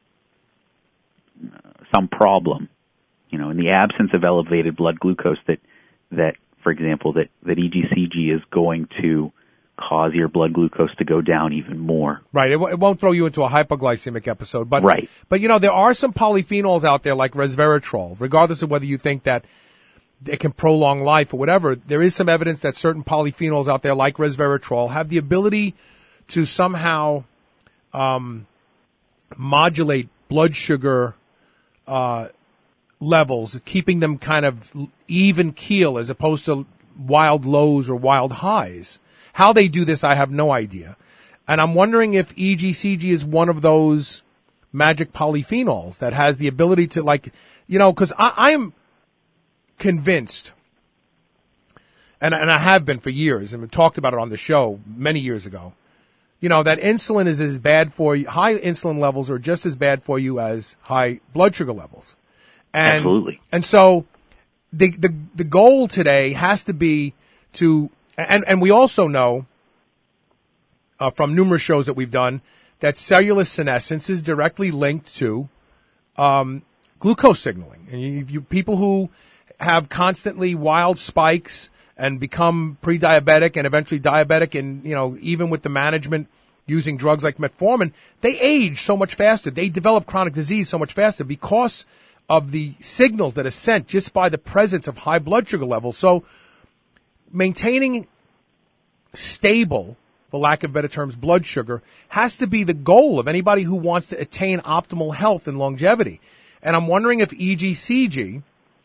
some problem, you know, in the absence of elevated blood glucose, that that, for example, that, that E G C G is going to cause your blood glucose to go down even more. Right. It, w- it won't throw you into a hypoglycemic episode. But, right. But, you know, there are some polyphenols out there like resveratrol, regardless of whether you think that it can prolong life or whatever. There is some evidence that certain polyphenols out there like resveratrol have the ability to somehow um, modulate blood sugar uh levels, keeping them kind of even keel as opposed to wild lows or wild highs. How they do this, I have no idea. And I'm wondering if E G C G is one of those magic polyphenols that has the ability to, like, you know, because I am convinced, and, and I have been for years, and we talked about it on the show many years ago, you know, that insulin is as bad for you, high insulin levels are just as bad for you as high blood sugar levels. And, Absolutely. And so the, the, the goal today has to be to, and, and we also know, uh, from numerous shows that we've done, that cellular senescence is directly linked to, um, glucose signaling. And you, you, people who have constantly wild spikes and become pre-diabetic and eventually diabetic, and, you know, even with the management using drugs like metformin, they age so much faster. They develop chronic disease so much faster because of the signals that are sent just by the presence of high blood sugar levels. So maintaining stable, for lack of better terms, blood sugar has to be the goal of anybody who wants to attain optimal health and longevity. And I'm wondering if E G C G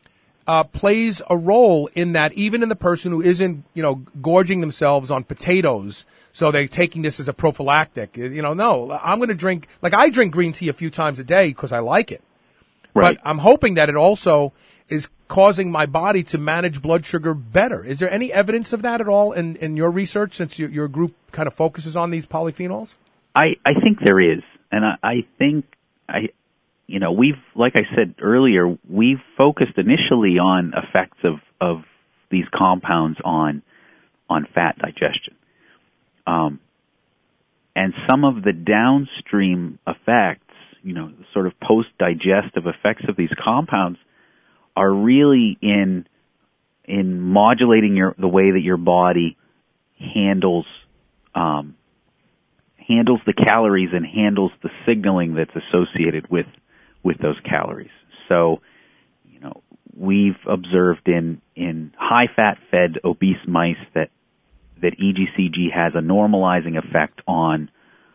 uh, plays a role in that, even in the person who isn't, you know, gorging themselves on potatoes. So they're taking this as a prophylactic. You know, no, I'm going to drink, like I drink green tea a few times a day because I like it. Right. But I'm hoping that it also is causing my body to manage blood sugar better. Is there any evidence of that at all in, in your research, since your, your group kind of focuses on these polyphenols? I, I think there is. And I, I think, I, you know, we've, like I said earlier, we've focused initially on effects of, of these compounds on, on fat digestion. Um, and some of the downstream effects, you know, sort of post-digestive effects of these compounds are really in in modulating your the way that your body handles um, handles the calories and handles the signaling that's associated with with those calories. So, you know, we've observed in in high-fat fed obese mice that that E G C G has a normalizing effect on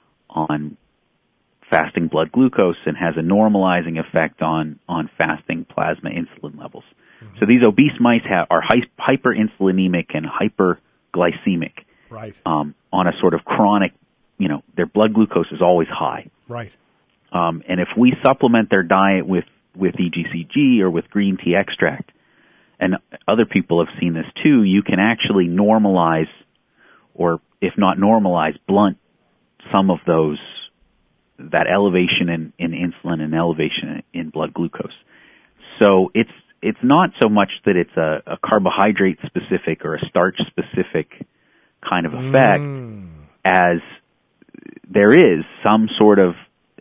on fasting blood glucose and has a normalizing effect on, on fasting plasma insulin levels. Mm-hmm. So these obese mice have, are hy- hyperinsulinemic and hyperglycemic. Right. Um, on a sort of chronic, you know, their blood glucose is always high. Right. Um, and if we supplement their diet with, with E G C G or with green tea extract, and other people have seen this too, you can actually normalize, or if not normalize, blunt some of those, that elevation in, in insulin and elevation in, in blood glucose. So it's it's not so much that it's a, a carbohydrate specific or a starch specific kind of effect, mm. as there is some sort of,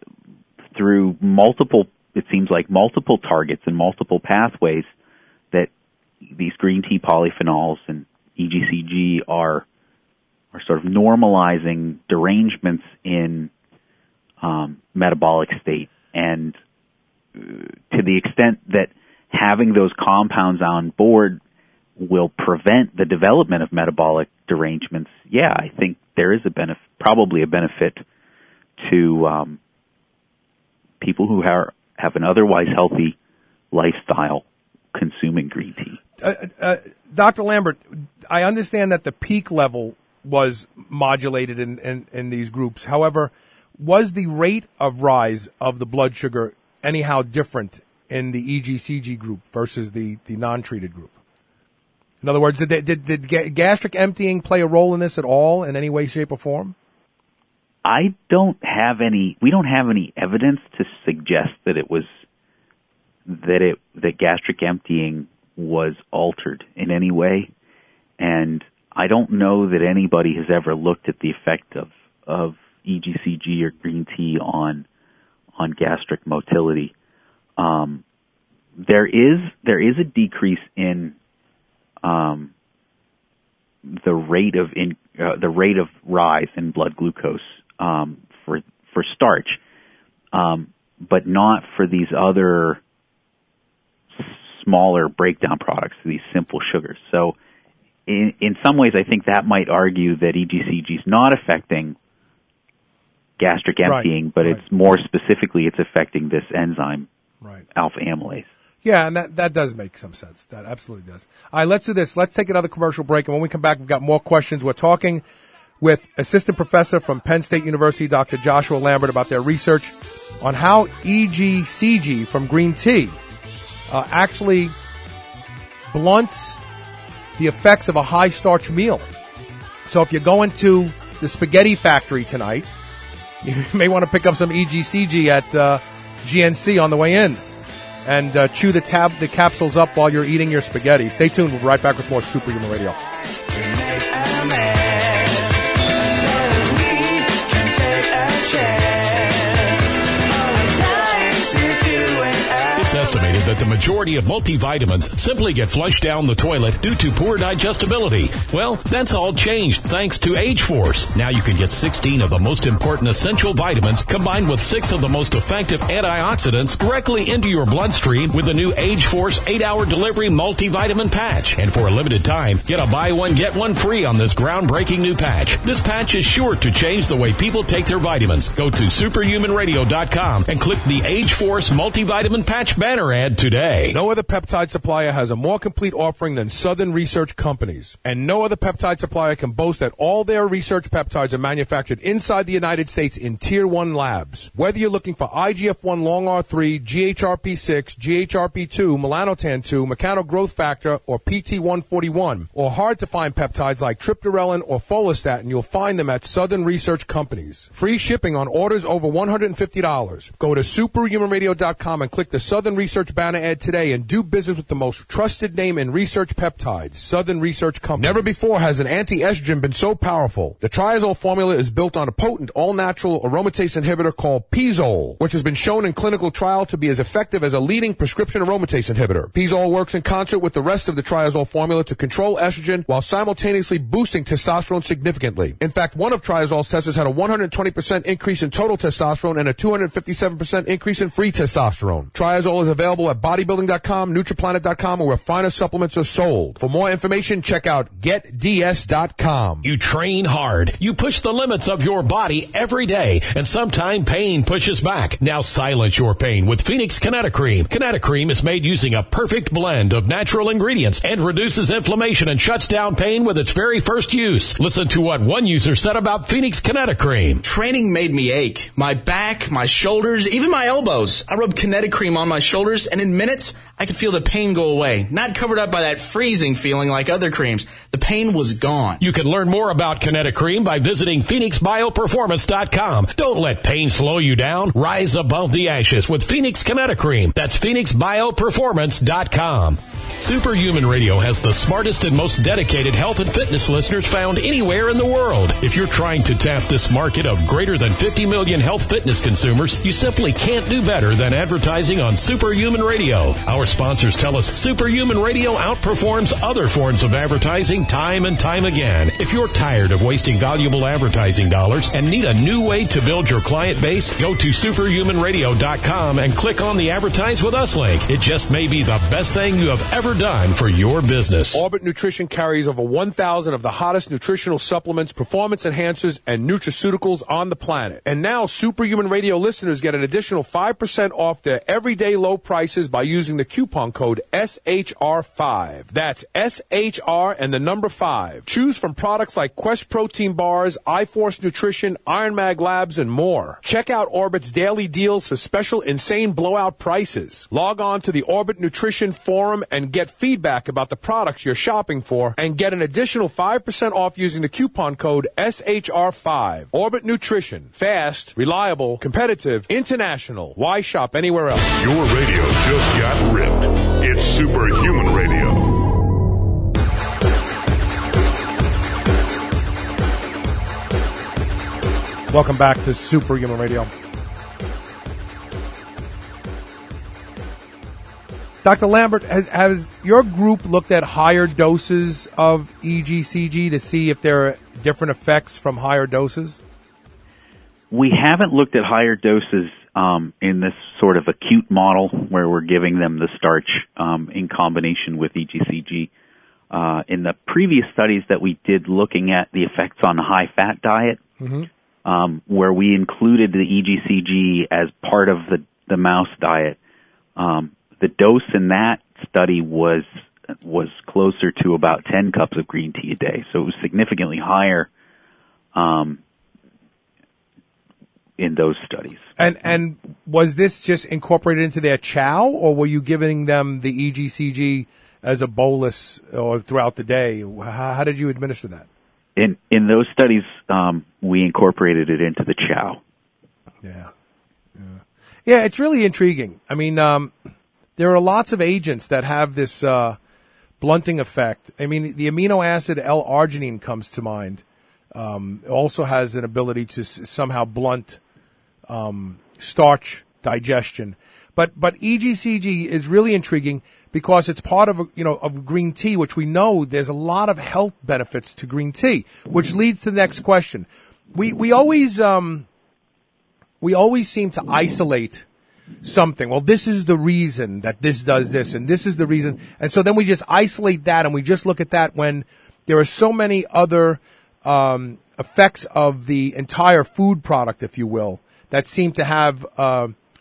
through multiple, it seems like multiple targets and multiple pathways, that these green tea polyphenols and E G C G are are sort of normalizing derangements in Um, metabolic state, and uh, to the extent that having those compounds on board will prevent the development of metabolic derangements, yeah, I think there is a benefit, probably a benefit to um, people who are, have an otherwise healthy lifestyle consuming green tea. Uh, uh, Doctor Lambert, I understand that the peak level was modulated in, in, in these groups. However, was the rate of rise of the blood sugar anyhow different in the E G C G group versus the, the non-treated group? In other words, did, did, did gastric emptying play a role in this at all in any way, shape, or form? I don't have any, we don't have any evidence to suggest that it was, that it, that gastric emptying was altered in any way. And I don't know that anybody has ever looked at the effect of, of E G C G or green tea on on gastric motility. Um, there is there is a decrease in um, the rate of in, uh, the rate of rise in blood glucose um, for for starch, um, but not for these other smaller breakdown products, these simple sugars. So, in in some ways, I think that might argue that E G C G is not affecting gastric emptying, right, but right. It's more specifically, it's affecting this enzyme, right, alpha amylase. Yeah, and that, that does make some sense. That absolutely does. All right, let's do this. Let's take another commercial break, and when we come back, we've got more questions. We're talking with assistant professor from Penn State University, Doctor Joshua Lambert, about their research on how E G C G from green tea uh, actually blunts the effects of a high-starch meal. So if you're going to the spaghetti factory tonight, you may want to pick up some E G C G at uh, G N C on the way in, and uh, chew the tab the capsules up while you're eating your spaghetti. Stay tuned. We'll be right back with more Superhuman Radio. It's estimated that the majority of multivitamins simply get flushed down the toilet due to poor digestibility. Well, that's all changed thanks to Age Force. Now you can get sixteen of the most important essential vitamins combined with six of the most effective antioxidants directly into your bloodstream with the new Age Force eight hour delivery multivitamin patch. And for a limited time, get a buy one, get one free on this groundbreaking new patch. This patch is sure to change the way people take their vitamins. Go to superhuman radio dot com and click the Age Force multivitamin patch banner ad today. No other peptide supplier has a more complete offering than Southern Research Companies. And no other peptide supplier can boast that all their research peptides are manufactured inside the United States in Tier one labs. Whether you're looking for I G F one long R three, G H R P six, G H R P two, melanotan two, mechano growth factor, or P T one forty-one, or hard to find peptides like triptorelin or follistatin, you'll find them at Southern Research Companies. Free shipping on orders over one hundred fifty dollars. Go to superhuman radio dot com and click the Southern Research banner ad today and do business with the most trusted name in research peptides, Southern Research Company. Never before has an anti-estrogen been so powerful. The triazole formula is built on a potent all-natural aromatase inhibitor called Pizole, which has been shown in clinical trial to be as effective as a leading prescription aromatase inhibitor. Pizole works in concert with the rest of the triazole formula to control estrogen while simultaneously boosting testosterone significantly. In fact, one of triazole's testers had a one hundred twenty percent increase in total testosterone and a two hundred fifty-seven percent increase in free testosterone. Triazole is available at bodybuilding dot com, nutriplanet dot com, or where finer supplements are sold. For more information, check out get d s dot com. You train hard. You push the limits of your body every day, and sometimes pain pushes back. Now silence your pain with Phoenix Kinetocream. Kinetocream is made using a perfect blend of natural ingredients and reduces inflammation and shuts down pain with its very first use. Listen to what one user said about Phoenix Kinetocream. Training made me ache. My back, my shoulders, even my elbows. I rubbed Kinetocream on my shoulders, and in minutes, I could feel the pain go away. Not covered up by that freezing feeling like other creams. The pain was gone. You can learn more about Kinetocream by visiting phoenix bio performance dot com. Don't let pain slow you down. Rise above the ashes with Phoenix Kinetocream. That's phoenix bio performance dot com. Superhuman Radio has the smartest and most dedicated health and fitness listeners found anywhere in the world. If you're trying to tap this market of greater than fifty million health fitness consumers, you simply can't do better than advertising on Superhuman Radio. Our sponsors tell us Superhuman Radio outperforms other forms of advertising time and time again. If you're tired of wasting valuable advertising dollars and need a new way to build your client base, go to superhuman radio dot com and click on the Advertise With Us link. It just may be the best thing you have ever done for your business. Orbit Nutrition carries over one thousand of the hottest nutritional supplements, performance enhancers, and nutraceuticals on the planet. And now Superhuman Radio listeners get an additional five percent off their everyday low prices by using the coupon code S H R five. That's S H R and the number five. Choose from products like Quest Protein Bars, iForce Nutrition, Iron Mag Labs, and more. Check out Orbit's daily deals for special insane blowout prices. Log on to the Orbit Nutrition Forum and get feedback about the products you're shopping for and get an additional five percent off using the coupon code S H R five. Orbit Nutrition. Fast, reliable, competitive, international. Why shop anywhere else? Your radio just got ripped. It's Superhuman Radio. Welcome back to Superhuman Radio. Doctor Lambert, has, has your group looked at higher doses of E G C G to see if there are different effects from higher doses? We haven't looked at higher doses um, in this sort of acute model where we're giving them the starch um, in combination with E G C G. Uh, in the previous studies that we did looking at the effects on the high-fat diet, mm-hmm. um, where we included the E G C G as part of the, the mouse diet, um, the dose in that study was was closer to about ten cups of green tea a day, so it was significantly higher um, in those studies. And and was this just incorporated into their chow, or were you giving them the E G C G as a bolus or throughout the day? How, how did you administer that? In in those studies, um, we incorporated it into the chow. Yeah, yeah, yeah. It's really intriguing. I mean. Um, There are lots of agents that have this uh, blunting effect. I mean, the amino acid L-arginine comes to mind. Um, it also has an ability to s- somehow blunt um, starch digestion. But but E G C G is really intriguing because it's part of you know of green tea, which we know there's a lot of health benefits to green tea. Which leads to the next question. We we always um, we always seem to isolate something. Well, this is the reason that this does this, and this is the reason. And so then we just isolate that, and we just look at that when there are so many other um, effects of the entire food product, if you will, that seem to have uh,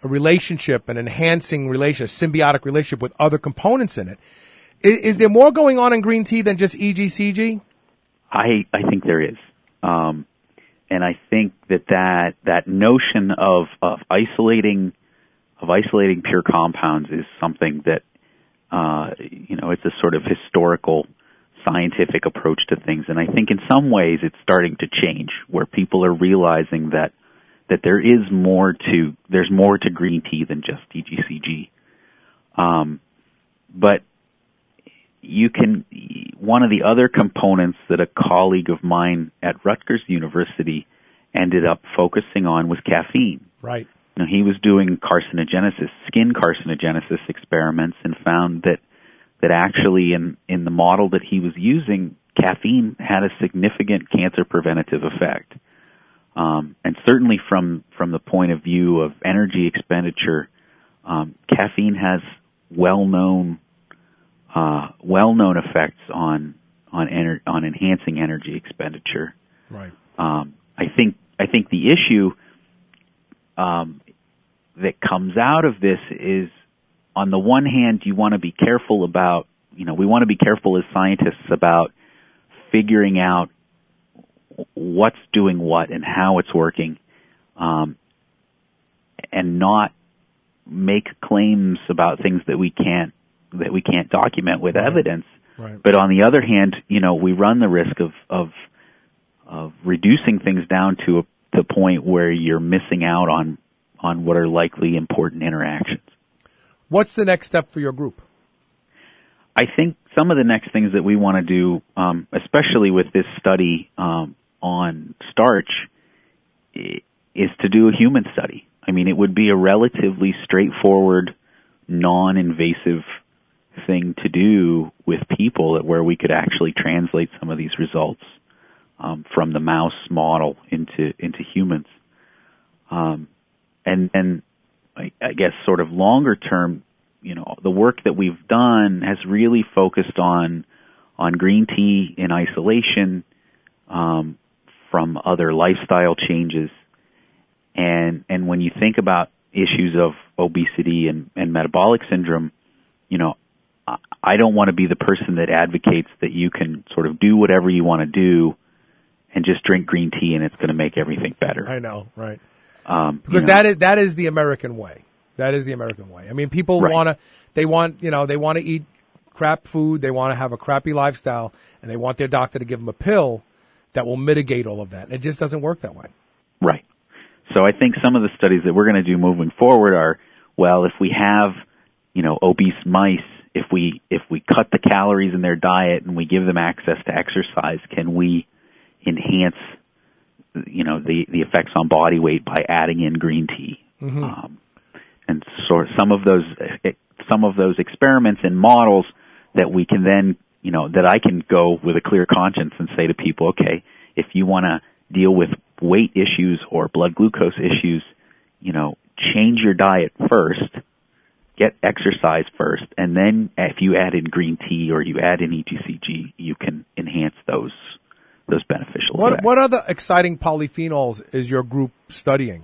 a relationship, an enhancing relationship, a symbiotic relationship with other components in it. Is, is there more going on in green tea than just E G C G? I, I think there is. Um, and I think that that, that notion of, of isolating, of isolating pure compounds is something that, uh, you know, it's a sort of historical scientific approach to things. And I think in some ways it's starting to change, where people are realizing that, that there is more to, there's more to green tea than just E G C G. Um, but you can, one of the other components that a colleague of mine at Rutgers University ended up focusing on was caffeine. Right. Now, he was doing carcinogenesis, skin carcinogenesis experiments, and found that that actually in, in the model that he was using, caffeine had a significant cancer preventative effect. Um, and certainly from, from the point of view of energy expenditure, um, caffeine has well-known, uh, well-known effects on, on, ener- on enhancing energy expenditure. Right. Um, I think, I think the issue, um, that comes out of this is, on the one hand, you want to be careful about, you know, we want to be careful as scientists about figuring out what's doing what and how it's working, um, and not make claims about things that we can't, that we can't document with right. evidence. Right. But on the other hand, you know, we run the risk of, of, of reducing things down to a, the point where you're missing out on, on what are likely important interactions. What's the next step for your group? I think some of the next things that we want to do, um, especially with this study um, on starch, is to do a human study. I mean, it would be a relatively straightforward, non-invasive thing to do with people, where we could actually translate some of these results um, from the mouse model into into humans. Um, and and I, I guess sort of longer term, you know, the work that we've done has really focused on on green tea in isolation um, from other lifestyle changes. And and when you think about issues of obesity and, and metabolic syndrome, you know, I, I don't want to be the person that advocates that you can sort of do whatever you want to do and just drink green tea and it's going to make everything better. I know, right. Um, because you know, that is that is the American way. That is the American way. I mean, people right. want to, they want, you know, they want to eat crap food, they want to have a crappy lifestyle, and they want their doctor to give them a pill that will mitigate all of that. And it just doesn't work that way. Right. So I think some of the studies that we're going to do moving forward are, well, if we have, you know, obese mice, if we if we cut the calories in their diet and we give them access to exercise, can we enhance, you know, the, the effects on body weight by adding in green tea? Mm-hmm. Um, and so some of those some of those experiments and models that we can then, you know, that I can go with a clear conscience and say to people, okay, if you want to deal with weight issues or blood glucose issues, you know, change your diet first, get exercise first, and then if you add in green tea or you add in E G C G, you can enhance those those beneficial What effects. what other exciting polyphenols is your group studying?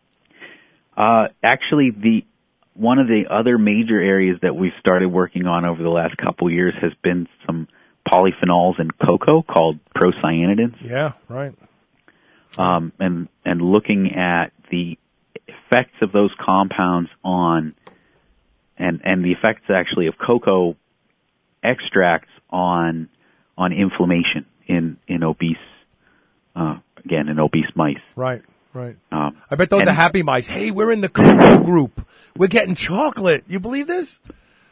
Uh, actually, the one of the other major areas that we've started working on over the last couple years has been some polyphenols in cocoa called procyanidins. Yeah, right. Um, and and looking at the effects of those compounds on, and and the effects actually of cocoa extracts on on inflammation in in obese, uh, again in obese mice. Right. Right. Um, I bet those and, are happy mice. Hey, we're in the cocoa group. We're getting chocolate. You believe this?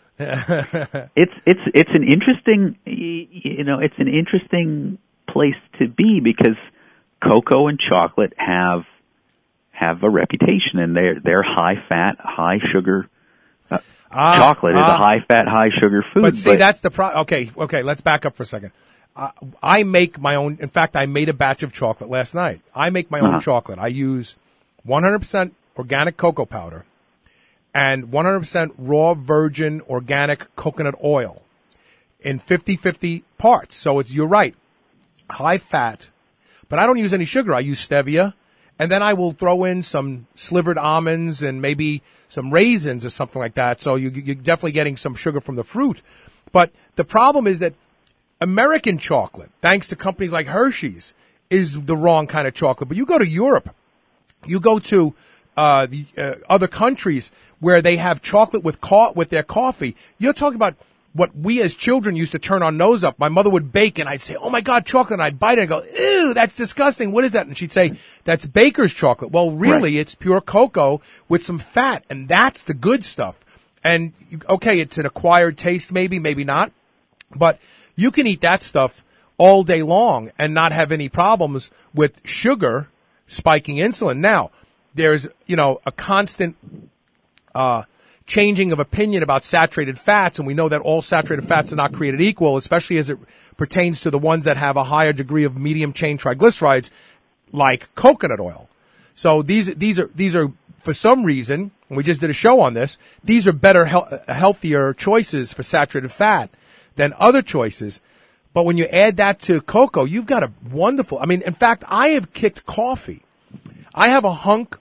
it's it's it's an interesting, you know, it's an interesting place to be because cocoa and chocolate have have a reputation, and they're they're high fat, high sugar. Uh, ah, chocolate ah. is a high fat, high sugar food. But see, but, that's the pro. Okay, okay. Let's back up for a second. Uh, I make my own. In fact, I made a batch of chocolate last night. I make my uh-huh. own chocolate. I use one hundred percent organic cocoa powder and one hundred percent raw virgin organic coconut oil in fifty-fifty parts. So it's, you're right, high fat, but I don't use any sugar. I use stevia and then I will throw in some slivered almonds and maybe some raisins or something like that. So you, you're definitely getting some sugar from the fruit. But the problem is that American chocolate, thanks to companies like Hershey's, is the wrong kind of chocolate. But you go to Europe, you go to uh, the uh, other countries where they have chocolate with co- with their coffee. You're talking about what we as children used to turn our nose up. My mother would bake, and I'd say, "Oh my God, chocolate!" And I'd bite it and go, "Ew, that's disgusting. What is that?" And she'd say, "That's baker's chocolate." Well, really, right. It's pure cocoa with some fat, and that's the good stuff. And okay, it's an acquired taste, maybe, maybe not, but you can eat that stuff all day long and not have any problems with sugar spiking insulin. Now, there's, you know, a constant uh changing of opinion about saturated fats, and we know that all saturated fats are not created equal, especially as it pertains to the ones that have a higher degree of medium-chain triglycerides, like coconut oil. So these these are these are for some reason, and we just did a show on this, these are better, he- healthier choices for saturated fat than other choices. But when you add that to cocoa, you've got a wonderful, I mean, in fact, I have kicked coffee. I have a hunk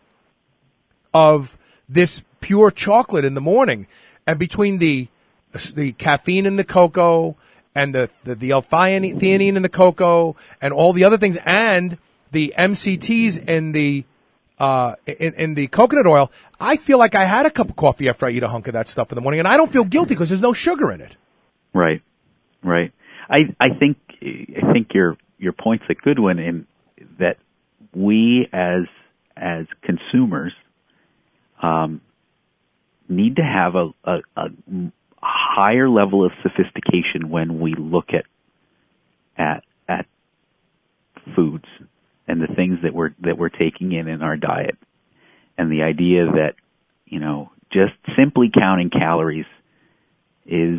of this pure chocolate in the morning, and between the the caffeine in the cocoa and the the, the L-theanine in the cocoa and all the other things and the M C Ts in the uh in, in the coconut oil, I feel like I had a cup of coffee after I eat a hunk of that stuff in the morning, and I don't feel guilty because there's no sugar in it. Right, right. I I think I think your your point's a good one in that we as as consumers um need to have a, a, a higher level of sophistication when we look at at at foods and the things that we're that we're taking in in our diet, and the idea that, you know, just simply counting calories is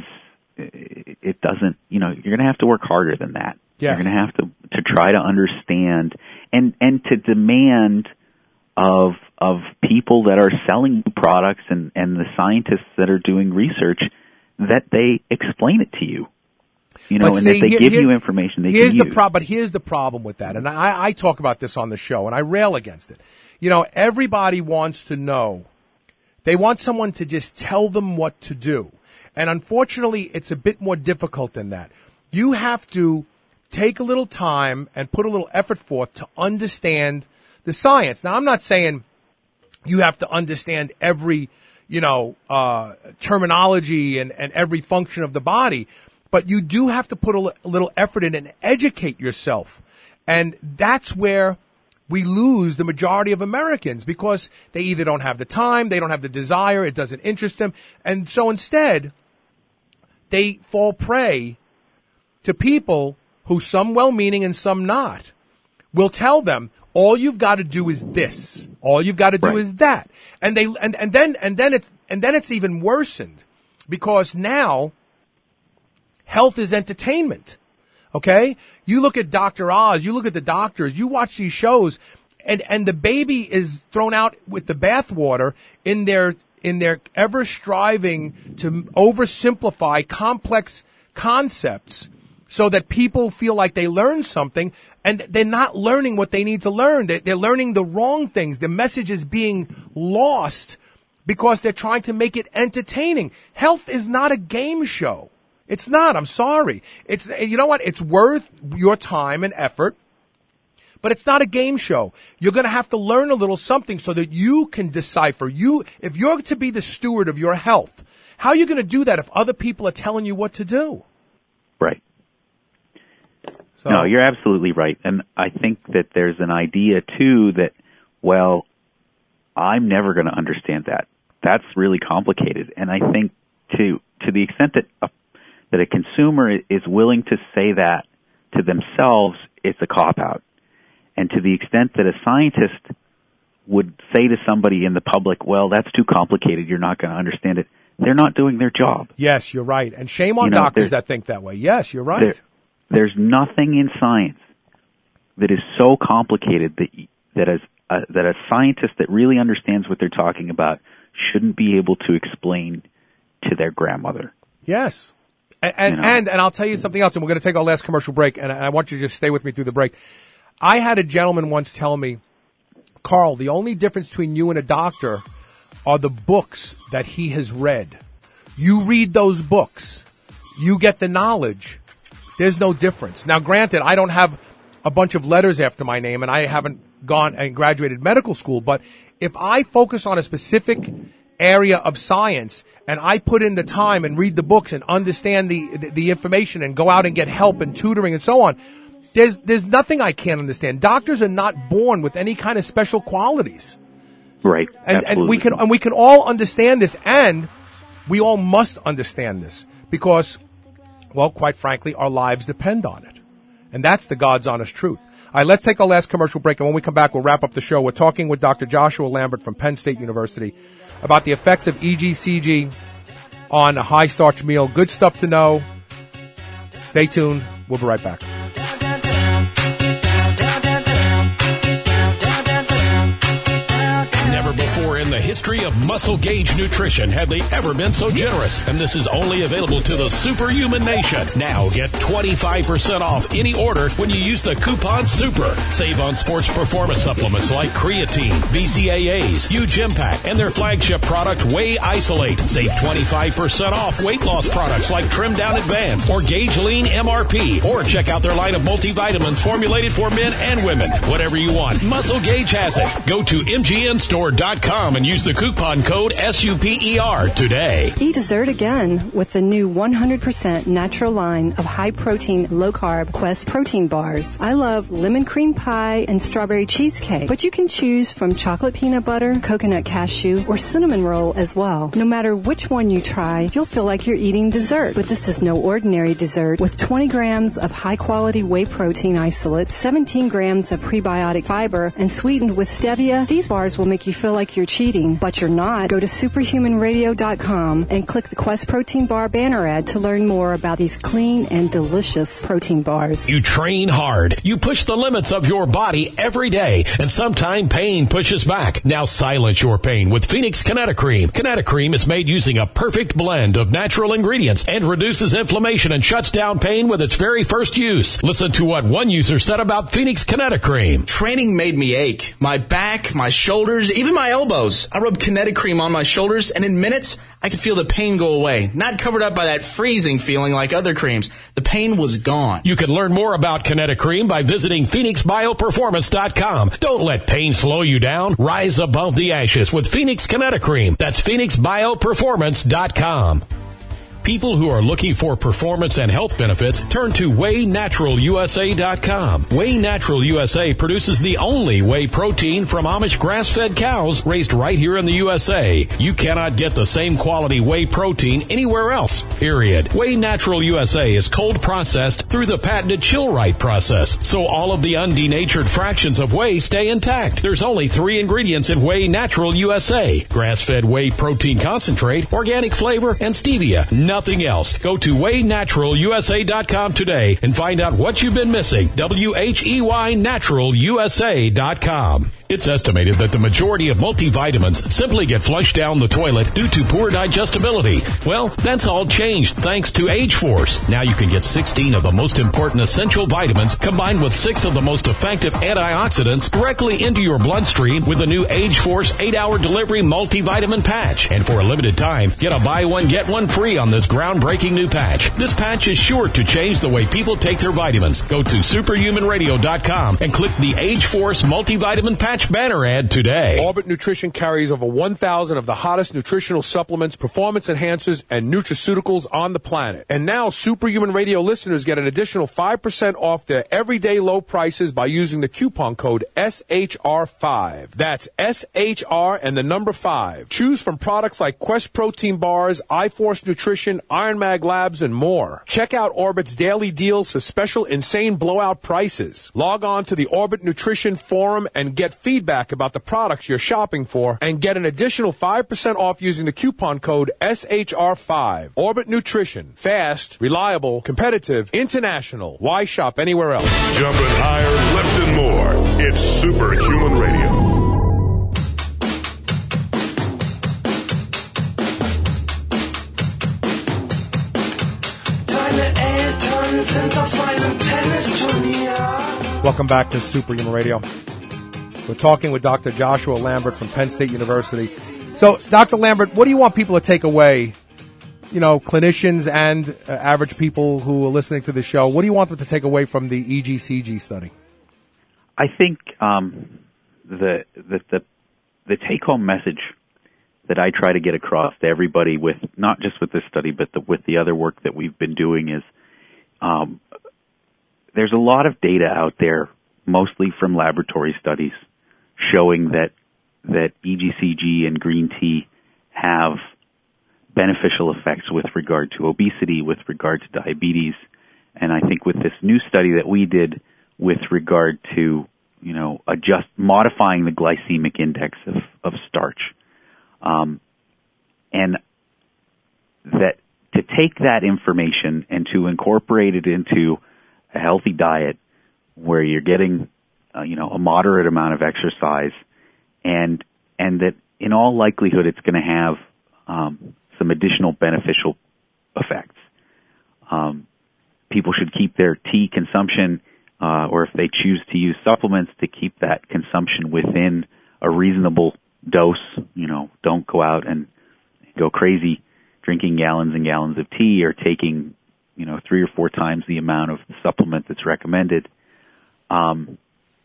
it doesn't, you know, you're going to have to work harder than that. Yes. You're going to have to to try to understand and and to demand of of people that are selling products and, and the scientists that are doing research that they explain it to you. You know, but and see, that they here, give here, you information they here's can the use. Pro- but here's the problem with that, and I, I talk about this on the show, and I rail against it. You know, everybody wants to know. They want someone to just tell them what to do. And unfortunately, it's a bit more difficult than that. You have to take a little time and put a little effort forth to understand the science. Now, I'm not saying you have to understand every, you know, uh, terminology and, and every function of the body, but you do have to put a, l- a little effort in and educate yourself. And that's where we lose the majority of Americans, because they either don't have the time, they don't have the desire, it doesn't interest them. And so instead, they fall prey to people who, some well-meaning and some not, will tell them, all you've got to do is this. All you've got to do right. is that. And they and, and then and then it and then it's even worsened, because now health is entertainment. Okay? You look at Doctor Oz, you look at the doctors, you watch these shows, and, and the baby is thrown out with the bathwater in their in their ever striving to oversimplify complex concepts so that people feel like they learn something, and they're not learning what they need to learn. They're, they're learning the wrong things. The message is being lost because they're trying to make it entertaining. Health is not a game show. It's not. I'm sorry. It's, you know what? It's worth your time and effort, but it's not a game show. You're going to have to learn a little something so that you can decipher. You, if you're to be the steward of your health, how are you going to do that if other people are telling you what to do? Right. So, no, you're absolutely right. And I think that there's an idea, too, that, well, I'm never going to understand that. That's really complicated. And I think to to the extent that a, that a consumer is willing to say that to themselves, it's a cop-out. And to the extent that a scientist would say to somebody in the public, well, that's too complicated, you're not going to understand it, they're not doing their job. Yes, you're right. And shame on you know, doctors that think that way. Yes, you're right. There, there's nothing in science that is so complicated that that as a, that a scientist that really understands what they're talking about shouldn't be able to explain to their grandmother. Yes. And and, you know? and and I'll tell you something else, and we're going to take our last commercial break, and I want you to just stay with me through the break. I had a gentleman once tell me, Carl, the only difference between you and a doctor are the books that he has read. You read those books. You get the knowledge. There's no difference. Now, granted, I don't have a bunch of letters after my name, and I haven't gone and graduated medical school, but if I focus on a specific area of science and I put in the time and read the books and understand the, the, the information and go out and get help and tutoring and so on, there's, there's nothing I can't understand. Doctors are not born with any kind of special qualities. Right. And, and we can, and we can all understand this, and we all must understand this because, well, quite frankly, our lives depend on it. And that's the God's honest truth. All right, let's take our last commercial break, and when we come back, we'll wrap up the show. We're talking with Doctor Joshua Lambert from Penn State University about the effects of E G C G on a high-starch meal. Good stuff to know. Stay tuned. We'll be right back. Never before in the history of Muscle Gauge Nutrition have they ever been so generous, and this is only available to the superhuman nation. Now get twenty-five percent off any order when you use the coupon SUPER. Save on sports performance supplements like creatine, B C A As, U-Gym-Pack, and their flagship product, Whey Isolate. Save twenty-five percent off weight loss products like Trim Down Advance or Gauge Lean M R P, or check out their line of multivitamins formulated for men and women. Whatever you want, Muscle Gauge has it. Go to M G N store dot com and use the coupon code S U P E R today. Eat dessert again with the new one hundred percent natural line of high-protein, low-carb Quest protein bars. I love lemon cream pie and strawberry cheesecake, but you can choose from chocolate peanut butter, coconut cashew, or cinnamon roll as well. No matter which one you try, you'll feel like you're eating dessert. But this is no ordinary dessert. With twenty grams of high-quality whey protein isolate, seventeen grams of prebiotic fiber, and sweetened with stevia, these bars will make you feel like you're cheating, but you're not. Go to superhuman radio dot com and click the Quest Protein Bar banner ad to learn more about these clean and delicious protein bars. You train hard. You push the limits of your body every day, and sometimes pain pushes back. Now silence your pain with Phoenix Kinetocream. Kinetocream is made using a perfect blend of natural ingredients and reduces inflammation and shuts down pain with its very first use. Listen to what one user said about Phoenix Kinetocream. Training made me ache. My back, my shoulders, even my elbows. I rubbed Kinetocream on my shoulders, and in minutes, I could feel the pain go away. Not covered up by that freezing feeling like other creams. The pain was gone. You can learn more about Kinetocream by visiting Phoenix Bio Performance dot com. Don't let pain slow you down. Rise above the ashes with Phoenix Kinetocream. That's Phoenix Bio Performance dot com. People who are looking for performance and health benefits turn to Whey Natural U S A dot com. Whey Natural U S A produces the only whey protein from Amish grass-fed cows raised right here in the U S A. You cannot get the same quality whey protein anywhere else, period. Whey Natural U S A is cold processed through the patented chill-right process, so all of the undenatured fractions of whey stay intact. There's only three ingredients in Whey Natural U S A: grass-fed whey protein concentrate, organic flavor, and stevia. Nothing else. Go to Whey Natural U S A dot com today and find out what you've been missing. W H E Y Natural U S A dot com. It's estimated that the majority of multivitamins simply get flushed down the toilet due to poor digestibility. Well, that's all changed thanks to Age Force. Now you can get sixteen of the most important essential vitamins combined with six of the most effective antioxidants directly into your bloodstream with the new Age Force eight hour delivery multivitamin patch. And for a limited time, get a buy one, get one free on this groundbreaking new patch. This patch is sure to change the way people take their vitamins. Go to superhuman radio dot com and click the Age Force multivitamin patch banner ad today. Orbit Nutrition carries over one thousand of the hottest nutritional supplements, performance enhancers, and nutraceuticals on the planet. And now Superhuman Radio listeners get an additional five percent off their everyday low prices by using the coupon code S H R five. That's S H R and the number five. Choose from products like Quest Protein Bars, iForce Nutrition, Iron Mag Labs, and more. Check out Orbit's daily deals for special insane blowout prices. Log on to the Orbit Nutrition Forum and get feedback about the products you're shopping for and get an additional five percent off using the coupon code S H R five. Orbit Nutrition. Fast, reliable, competitive, international. Why shop anywhere else? Jumping higher, left and more. It's Superhuman Radio. Welcome back to Superhuman Radio. We're talking with Doctor Joshua Lambert from Penn State University. So, Doctor Lambert, what do you want people to take away, you know, clinicians and uh, average people who are listening to the show? What do you want them to take away from the E G C G study? I think um, the, the, the, the take-home message that I try to get across to everybody with, not just with this study, but the, with the other work that we've been doing is um, there's a lot of data out there, mostly from laboratory studies, showing that that E G C G and green tea have beneficial effects with regard to obesity, with regard to diabetes. And I think with this new study that we did with regard to, you know, adjust, modifying the glycemic index of, of starch, um, and that to take that information and to incorporate it into a healthy diet where you're getting, uh, you know, a moderate amount of exercise, and and that in all likelihood it's going to have um, some additional beneficial effects. Um, people should keep their tea consumption, uh, or if they choose to use supplements, to keep that consumption within a reasonable dose. You know, don't go out and go crazy drinking gallons and gallons of tea or taking, you know, three or four times the amount of supplement that's recommended. Um,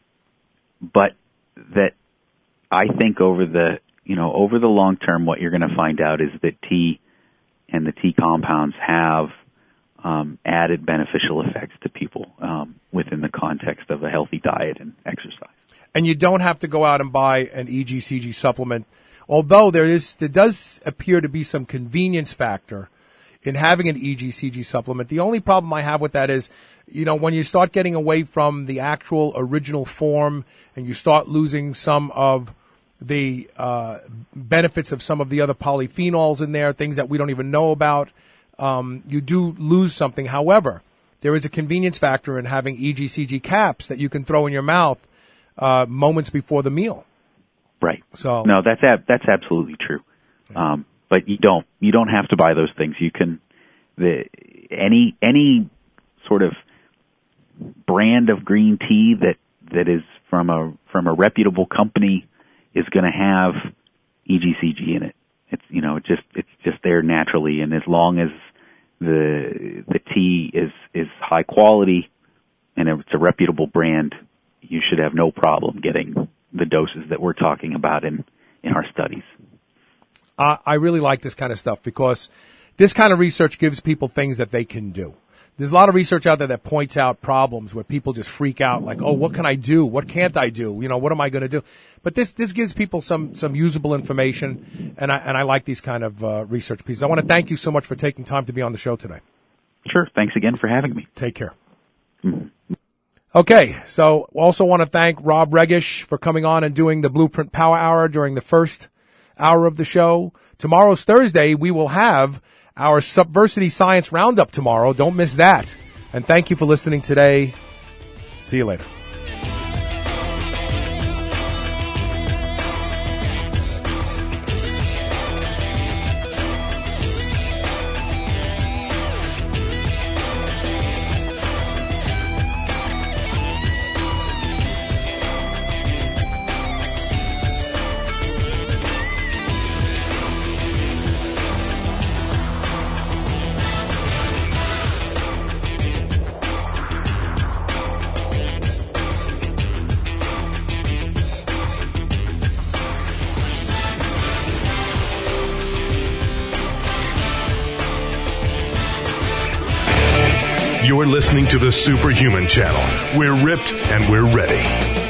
but that I think over the, you know, over the long term, what you're going to find out is that tea and the tea compounds have um, added beneficial effects to people um, within the context of a healthy diet and exercise. And you don't have to go out and buy an E G C G supplement, although there is there does appear to be some convenience factor in having an E G C G supplement. The only problem I have with that is, you know, when you start getting away from the actual original form and you start losing some of the uh, benefits of some of the other polyphenols in there, things that we don't even know about, um, you do lose something. However, there is a convenience factor in having E G C G caps that you can throw in your mouth uh, moments before the meal. Right. So no, that's ab- that's absolutely true. Um, but you don't you don't have to buy those things. You can the any any sort of brand of green tea that that is from a from a reputable company is going to have E G C G in it. It's, you know, just it's just there naturally, and as long as the the tea is is high quality and it's a reputable brand, you should have no problem getting the doses that we're talking about in in our studies. Uh, I really like this kind of stuff because this kind of research gives people things that they can do. There's a lot of research out there that points out problems where people just freak out, like, oh, what can I do? What can't I do? You know, what am I going to do? But this this gives people some some usable information, and I and I like these kind of uh, research pieces. I want to thank you so much for taking time to be on the show today. Sure. Thanks again for having me. Take care. Mm-hmm. Okay, so also want to thank Rob Regish for coming on and doing the Blueprint Power Hour during the first hour of the show. Tomorrow's Thursday. We will have our Subversity Science Roundup tomorrow. Don't miss that. And thank you for listening today. See you later. You're listening to the Superhuman Channel. We're ripped and we're ready.